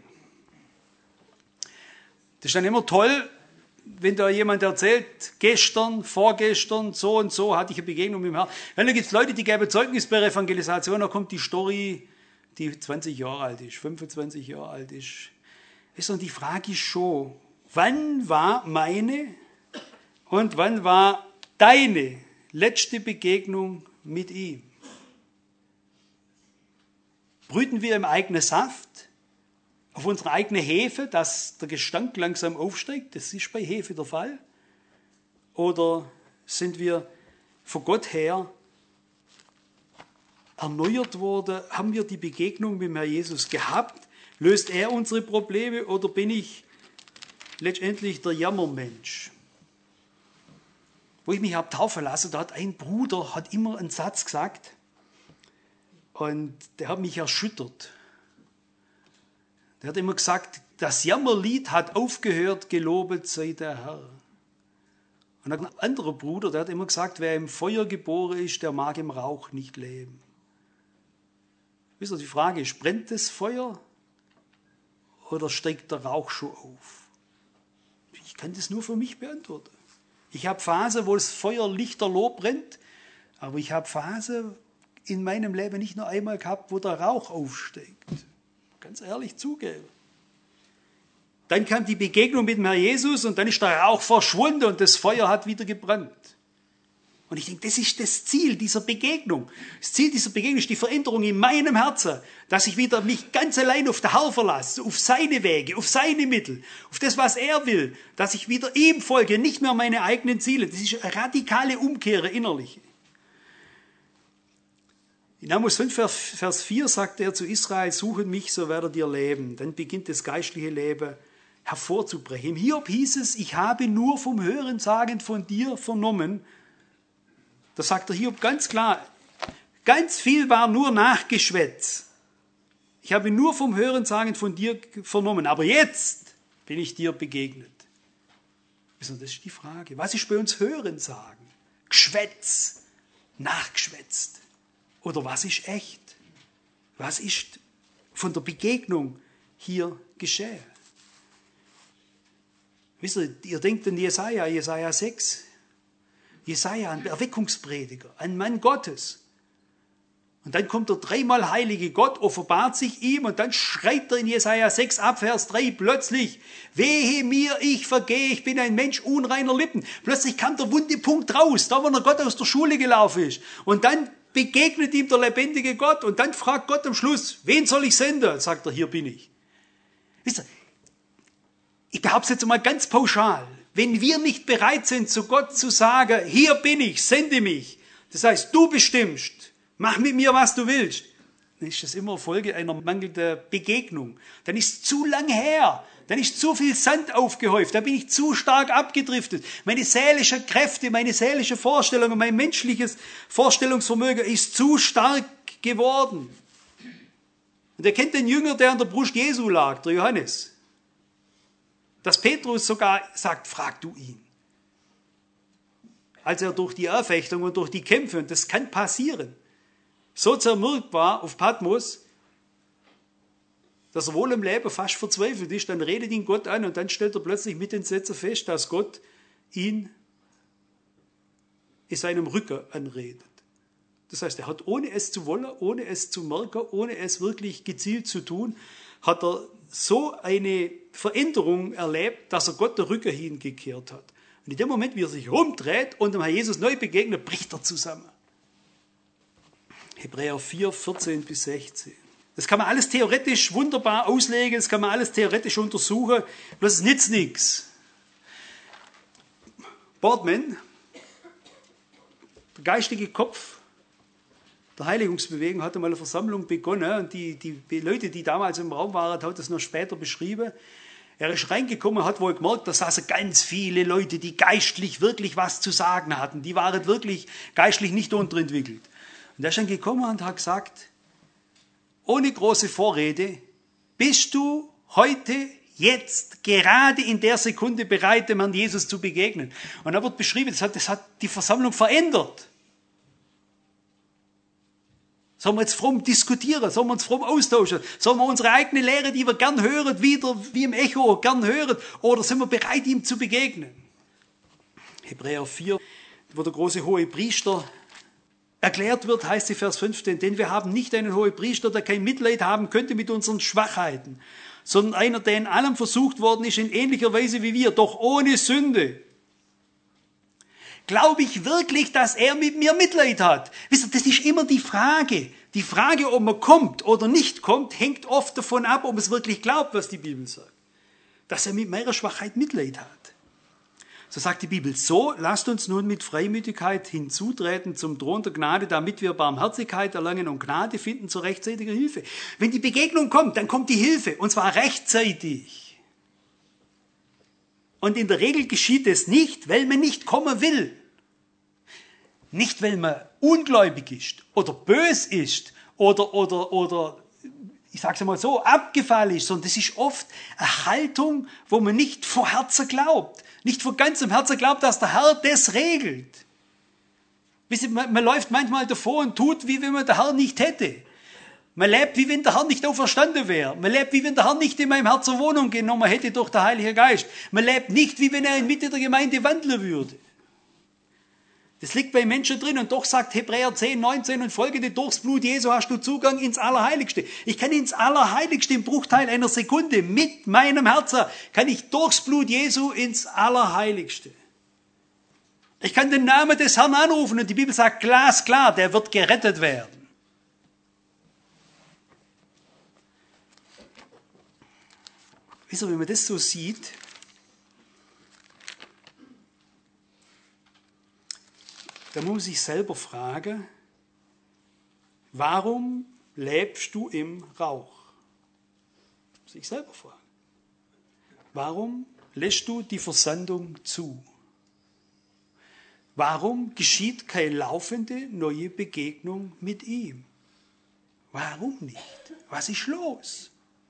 Das ist dann immer toll, wenn da jemand erzählt, gestern, vorgestern, so und so hatte ich eine Begegnung mit dem Herrn. Dann gibt es Leute, die geben Zeugnis bei der Evangelisation, da kommt die Story, die 20 Jahre alt ist, 25 Jahre alt ist. Und die Frage ist schon, wann war meine und wann war deine letzte Begegnung mit ihm? Brüten wir im eigenen Saft, auf unsere eigene Hefe, dass der Gestank langsam aufsteigt? Das ist bei Hefe der Fall. Oder sind wir von Gott her erneuert worden? Haben wir die Begegnung mit dem Herrn Jesus gehabt? Löst er unsere Probleme oder bin ich letztendlich der Jammermensch? Wo ich mich habe taufen lassen, da hat ein Bruder immer einen Satz gesagt und der hat mich erschüttert. Der hat immer gesagt, das Jammerlied hat aufgehört, gelobet sei der Herr. Und ein anderer Bruder, der hat immer gesagt, wer im Feuer geboren ist, der mag im Rauch nicht leben. Wisst ihr, die Frage ist, brennt das Feuer oder steigt der Rauch schon auf? Ich kann das nur für mich beantworten. Ich habe Phasen, wo das Feuer lichterloh brennt, aber ich habe Phasen in meinem Leben nicht nur einmal gehabt, wo der Rauch aufsteigt. Ganz ehrlich zugeben. Dann kam die Begegnung mit dem Herrn Jesus und dann ist der Rauch verschwunden und das Feuer hat wieder gebrannt. Und ich denke, das ist das Ziel dieser Begegnung. Das Ziel dieser Begegnung ist die Veränderung in meinem Herzen, dass ich wieder mich ganz allein auf den Herrn verlasse, auf seine Wege, auf seine Mittel, auf das, was er will, dass ich wieder ihm folge, nicht mehr meine eigenen Ziele. Das ist eine radikale Umkehr innerlich. In Amos 5, Vers 4 sagt er zu Israel, suche mich, so werdet ihr leben. Dann beginnt das geistliche Leben hervorzubrechen. Im Hiob hieß es, ich habe nur vom Hörensagen von dir vernommen. Da sagt der Hiob ganz klar, ganz viel war nur Nachgeschwätz. Ich habe nur vom Hörensagen von dir vernommen, aber jetzt bin ich dir begegnet. Das ist die Frage. Was ist bei uns Hörensagen? Geschwätz, nachgeschwätzt. Oder was ist echt? Was ist von der Begegnung hier geschehen? Wisst ihr denkt an Jesaja 6. Jesaja, ein Erweckungsprediger, ein Mann Gottes. Und dann kommt der dreimal heilige Gott, offenbart sich ihm und dann schreit er in Jesaja 6 ab, Vers 3 plötzlich, wehe mir, ich vergehe, ich bin ein Mensch unreiner Lippen. Plötzlich kam der wunde Punkt raus, da wo der Gott aus der Schule gelaufen ist. Und dann begegnet ihm der lebendige Gott und dann fragt Gott am Schluss, wen soll ich senden? Sagt er, hier bin ich. Wisst ihr, ich behaupte es jetzt mal ganz pauschal, wenn wir nicht bereit sind, zu Gott zu sagen, hier bin ich, sende mich, das heißt, du bestimmst, mach mit mir, was du willst, dann ist das immer Folge einer mangelnden Begegnung. Dann ist es zu lang her, dann ist zu viel Sand aufgehäuft, dann bin ich zu stark abgedriftet. Meine seelischen Kräfte, meine seelische Vorstellung, mein menschliches Vorstellungsvermögen ist zu stark geworden. Und ihr kennt den Jünger, der an der Brust Jesu lag, der Johannes. Dass Petrus sogar sagt, frag du ihn. Als er durch die Anfechtung und durch die Kämpfe, und das kann passieren, so zermürbt war auf Patmos, dass er wohl im Leben fast verzweifelt ist, dann redet ihn Gott an und dann stellt er plötzlich mit Entsetzen fest, dass Gott ihn in seinem Rücken anredet. Das heißt, er hat, ohne es zu wollen, ohne es zu merken, ohne es wirklich gezielt zu tun, hat er so eine Veränderung erlebt, dass er Gott den Rücken hingekehrt hat. Und in dem Moment, wie er sich rumdreht und dem Herrn Jesus neu begegnet, bricht er zusammen. Hebräer 4, 14 bis 16. Das kann man alles theoretisch wunderbar auslegen, das kann man alles theoretisch untersuchen, bloß es nützt nichts. Boardman, der geistige Kopf der Heiligungsbewegung, hat einmal eine Versammlung begonnen und die Leute, die damals im Raum waren, haben das noch später beschrieben. Er ist reingekommen und hat wohl gemerkt, da saßen ganz viele Leute, die geistlich wirklich was zu sagen hatten. Die waren wirklich geistlich nicht unterentwickelt. Und er ist dann gekommen und hat gesagt, ohne große Vorrede, bist du heute, jetzt, gerade in der Sekunde bereit, dem Herrn Jesus zu begegnen? Und da wird beschrieben, das hat die Versammlung verändert. Sollen wir jetzt fromm diskutieren? Sollen wir uns fromm austauschen? Sollen wir unsere eigene Lehre, die wir gern hören, wieder wie im Echo gern hören? Oder sind wir bereit, ihm zu begegnen? Hebräer 4, wo der große hohe Priester erklärt wird, heißt in Vers 15, denn wir haben nicht einen hohen Priester, der kein Mitleid haben könnte mit unseren Schwachheiten, sondern einer, der in allem versucht worden ist, in ähnlicher Weise wie wir, doch ohne Sünde. Glaube ich wirklich, dass er mit mir Mitleid hat? Wisst ihr, das ist immer die Frage. Die Frage, ob man kommt oder nicht kommt, hängt oft davon ab, ob man es wirklich glaubt, was die Bibel sagt. Dass er mit meiner Schwachheit Mitleid hat. So sagt die Bibel, so lasst uns nun mit Freimütigkeit hinzutreten zum Thron der Gnade, damit wir Barmherzigkeit erlangen und Gnade finden zur rechtzeitigen Hilfe. Wenn die Begegnung kommt, dann kommt die Hilfe, und zwar rechtzeitig. Und in der Regel geschieht es nicht, weil man nicht kommen will. Nicht, weil man ungläubig ist oder bös ist oder ich sage es mal so, abgefallen ist, sondern das ist oft eine Haltung, wo man nicht von Herzen glaubt. Nicht von ganzem Herzen glaubt, dass der Herr das regelt. Wisst ihr, man läuft manchmal davor und tut, wie wenn man den Herr nicht hätte. Man lebt, wie wenn der Herr nicht auferstanden wäre. Man lebt, wie wenn der Herr nicht in meinem Herzen Wohnung genommen hätte durch den Heiligen Geist. Man lebt nicht, wie wenn er in Mitte der Gemeinde wandeln würde. Das liegt bei Menschen drin und doch sagt Hebräer 10, 19 und folgende, durchs Blut Jesu hast du Zugang ins Allerheiligste. Ich kann ins Allerheiligste im Bruchteil einer Sekunde mit meinem Herzen, kann ich durchs Blut Jesu ins Allerheiligste. Ich kann den Namen des Herrn anrufen und die Bibel sagt glasklar, der wird gerettet werden. Wisst ihr, wenn man das so sieht, da muss man sich selber fragen, warum lebst du im Rauch? Sich selber fragen. Warum lässt du die Versandung zu? Warum geschieht keine laufende neue Begegnung mit ihm? Warum nicht? Was ist los?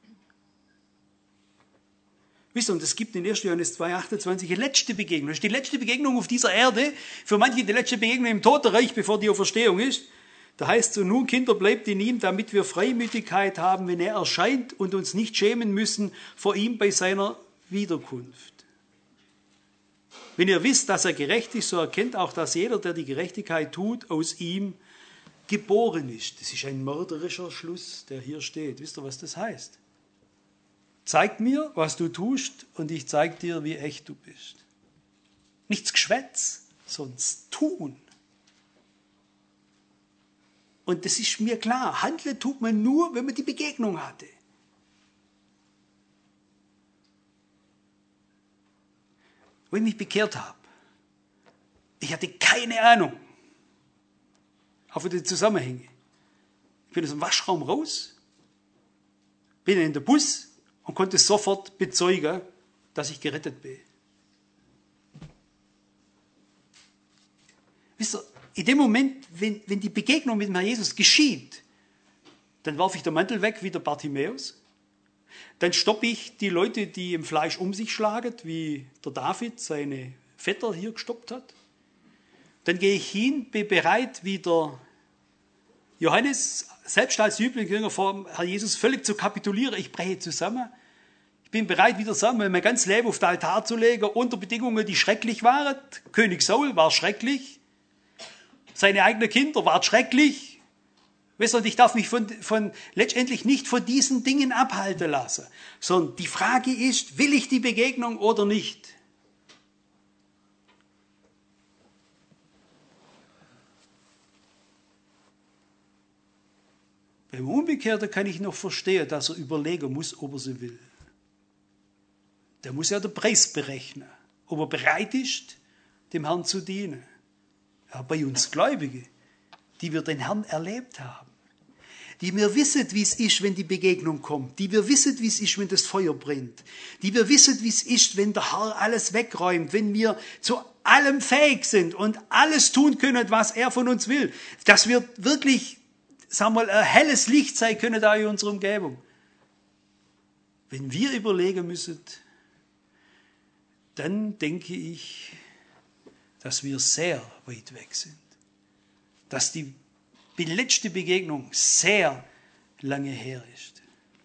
Wisst ihr, und es gibt in 1. Johannes 2,28 eine letzte Begegnung. Das ist die letzte Begegnung auf dieser Erde. Für manche die letzte Begegnung im Totenreich, bevor die Auferstehung ist. Da heißt es so, nun Kinder, bleibt in ihm, damit wir Freimütigkeit haben, wenn er erscheint und uns nicht schämen müssen vor ihm bei seiner Wiederkunft. Wenn ihr wisst, dass er gerecht ist, so erkennt auch, dass jeder, der die Gerechtigkeit tut, aus ihm geboren ist. Das ist ein mörderischer Schluss, der hier steht. Wisst ihr, was das heißt? Zeig mir, was du tust, und ich zeig dir, wie echt du bist. Nichts Geschwätz, sondern Tun. Und das ist mir klar, handeln tut man nur, wenn man die Begegnung hatte. Wo ich mich bekehrt habe, ich hatte keine Ahnung, auch für die Zusammenhänge. Ich bin aus dem Waschraum raus, bin in den Bus, und konnte sofort bezeugen, dass ich gerettet bin. Wisst ihr, in dem Moment, wenn die Begegnung mit dem Herrn Jesus geschieht, dann warf ich den Mantel weg wie der Bartimäus. Dann stoppe ich die Leute, die im Fleisch um sich schlagen, wie der David seine Vetter hier gestoppt hat. Dann gehe ich hin, bin bereit, wie der Johannes, selbst als Jüngling vor Herrn Jesus völlig zu kapitulieren. Ich breche zusammen. Ich bin bereit, wieder zusammen mein ganzes Leben auf den Altar zu legen, unter Bedingungen, die schrecklich waren. König Saul war schrecklich. Seine eigenen Kinder waren schrecklich. Weißt du, und ich darf mich letztendlich nicht von diesen Dingen abhalten lassen. Sondern die Frage ist, will ich die Begegnung oder nicht? Beim Unbekehrten kann ich noch verstehen, dass er überlegen muss, ob er sie will. Der muss ja den Preis berechnen, ob er bereit ist, dem Herrn zu dienen. Ja, bei uns Gläubigen, die wir den Herrn erlebt haben, die wir wissen, wie es ist, wenn die Begegnung kommt, die wir wissen, wie es ist, wenn das Feuer brennt, die wir wissen, wie es ist, wenn der Herr alles wegräumt, wenn wir zu allem fähig sind und alles tun können, was er von uns will, dass wir wirklich, sagen wir mal, ein helles Licht sein können da in unserer Umgebung. Wenn wir überlegen müssen, dann denke ich, dass wir sehr weit weg sind. Dass die letzte Begegnung sehr lange her ist.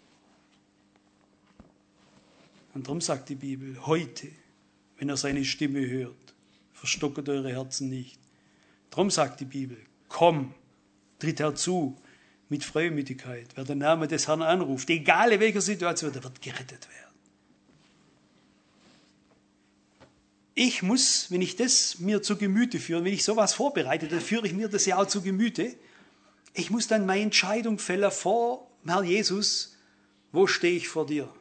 Und darum sagt die Bibel, heute, wenn ihr seine Stimme hört, verstocket eure Herzen nicht. Darum sagt die Bibel, komm, tritt herzu, mit Freimütigkeit. Wer den Namen des Herrn anruft, egal in welcher Situation, der wird gerettet werden. Ich muss, wenn ich das mir zu Gemüte führe, wenn ich sowas vorbereite, dann führe ich mir das ja auch zu Gemüte. Ich muss dann meine Entscheidung fällen vor Herr Jesus, wo stehe ich vor dir?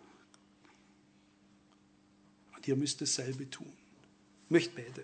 Und ihr müsst dasselbe tun. Ich möchte beten.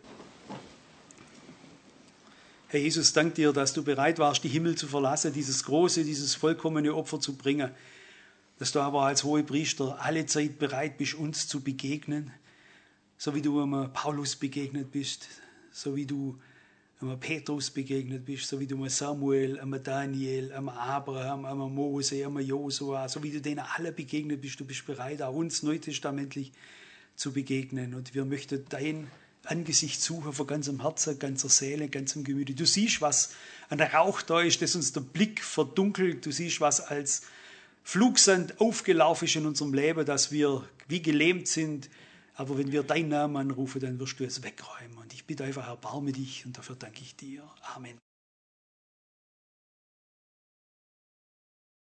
Herr Jesus, danke dir, dass du bereit warst, die Himmel zu verlassen, dieses große, dieses vollkommene Opfer zu bringen. Dass du aber als Hohepriester alle Zeit bereit bist, uns zu begegnen. So wie du einem Paulus begegnet bist, so wie du einem Petrus begegnet bist, so wie du einem Samuel, einem Daniel, einem Abraham, einem Mose, einem Josua, so wie du denen alle begegnet bist, du bist bereit, auch uns neutestamentlich zu begegnen. Und wir möchten dein Angesicht suchen von ganzem Herzen, ganzer Seele, ganzem Gemüte. Du siehst, was an der Rauch da ist, das uns der Blick verdunkelt. Du siehst, was als Flugsand aufgelaufen ist in unserem Leben, dass wir wie gelähmt sind. Aber wenn wir deinen Namen anrufen, dann wirst du es wegräumen. Und ich bitte einfach, erbarme dich und dafür danke ich dir. Amen.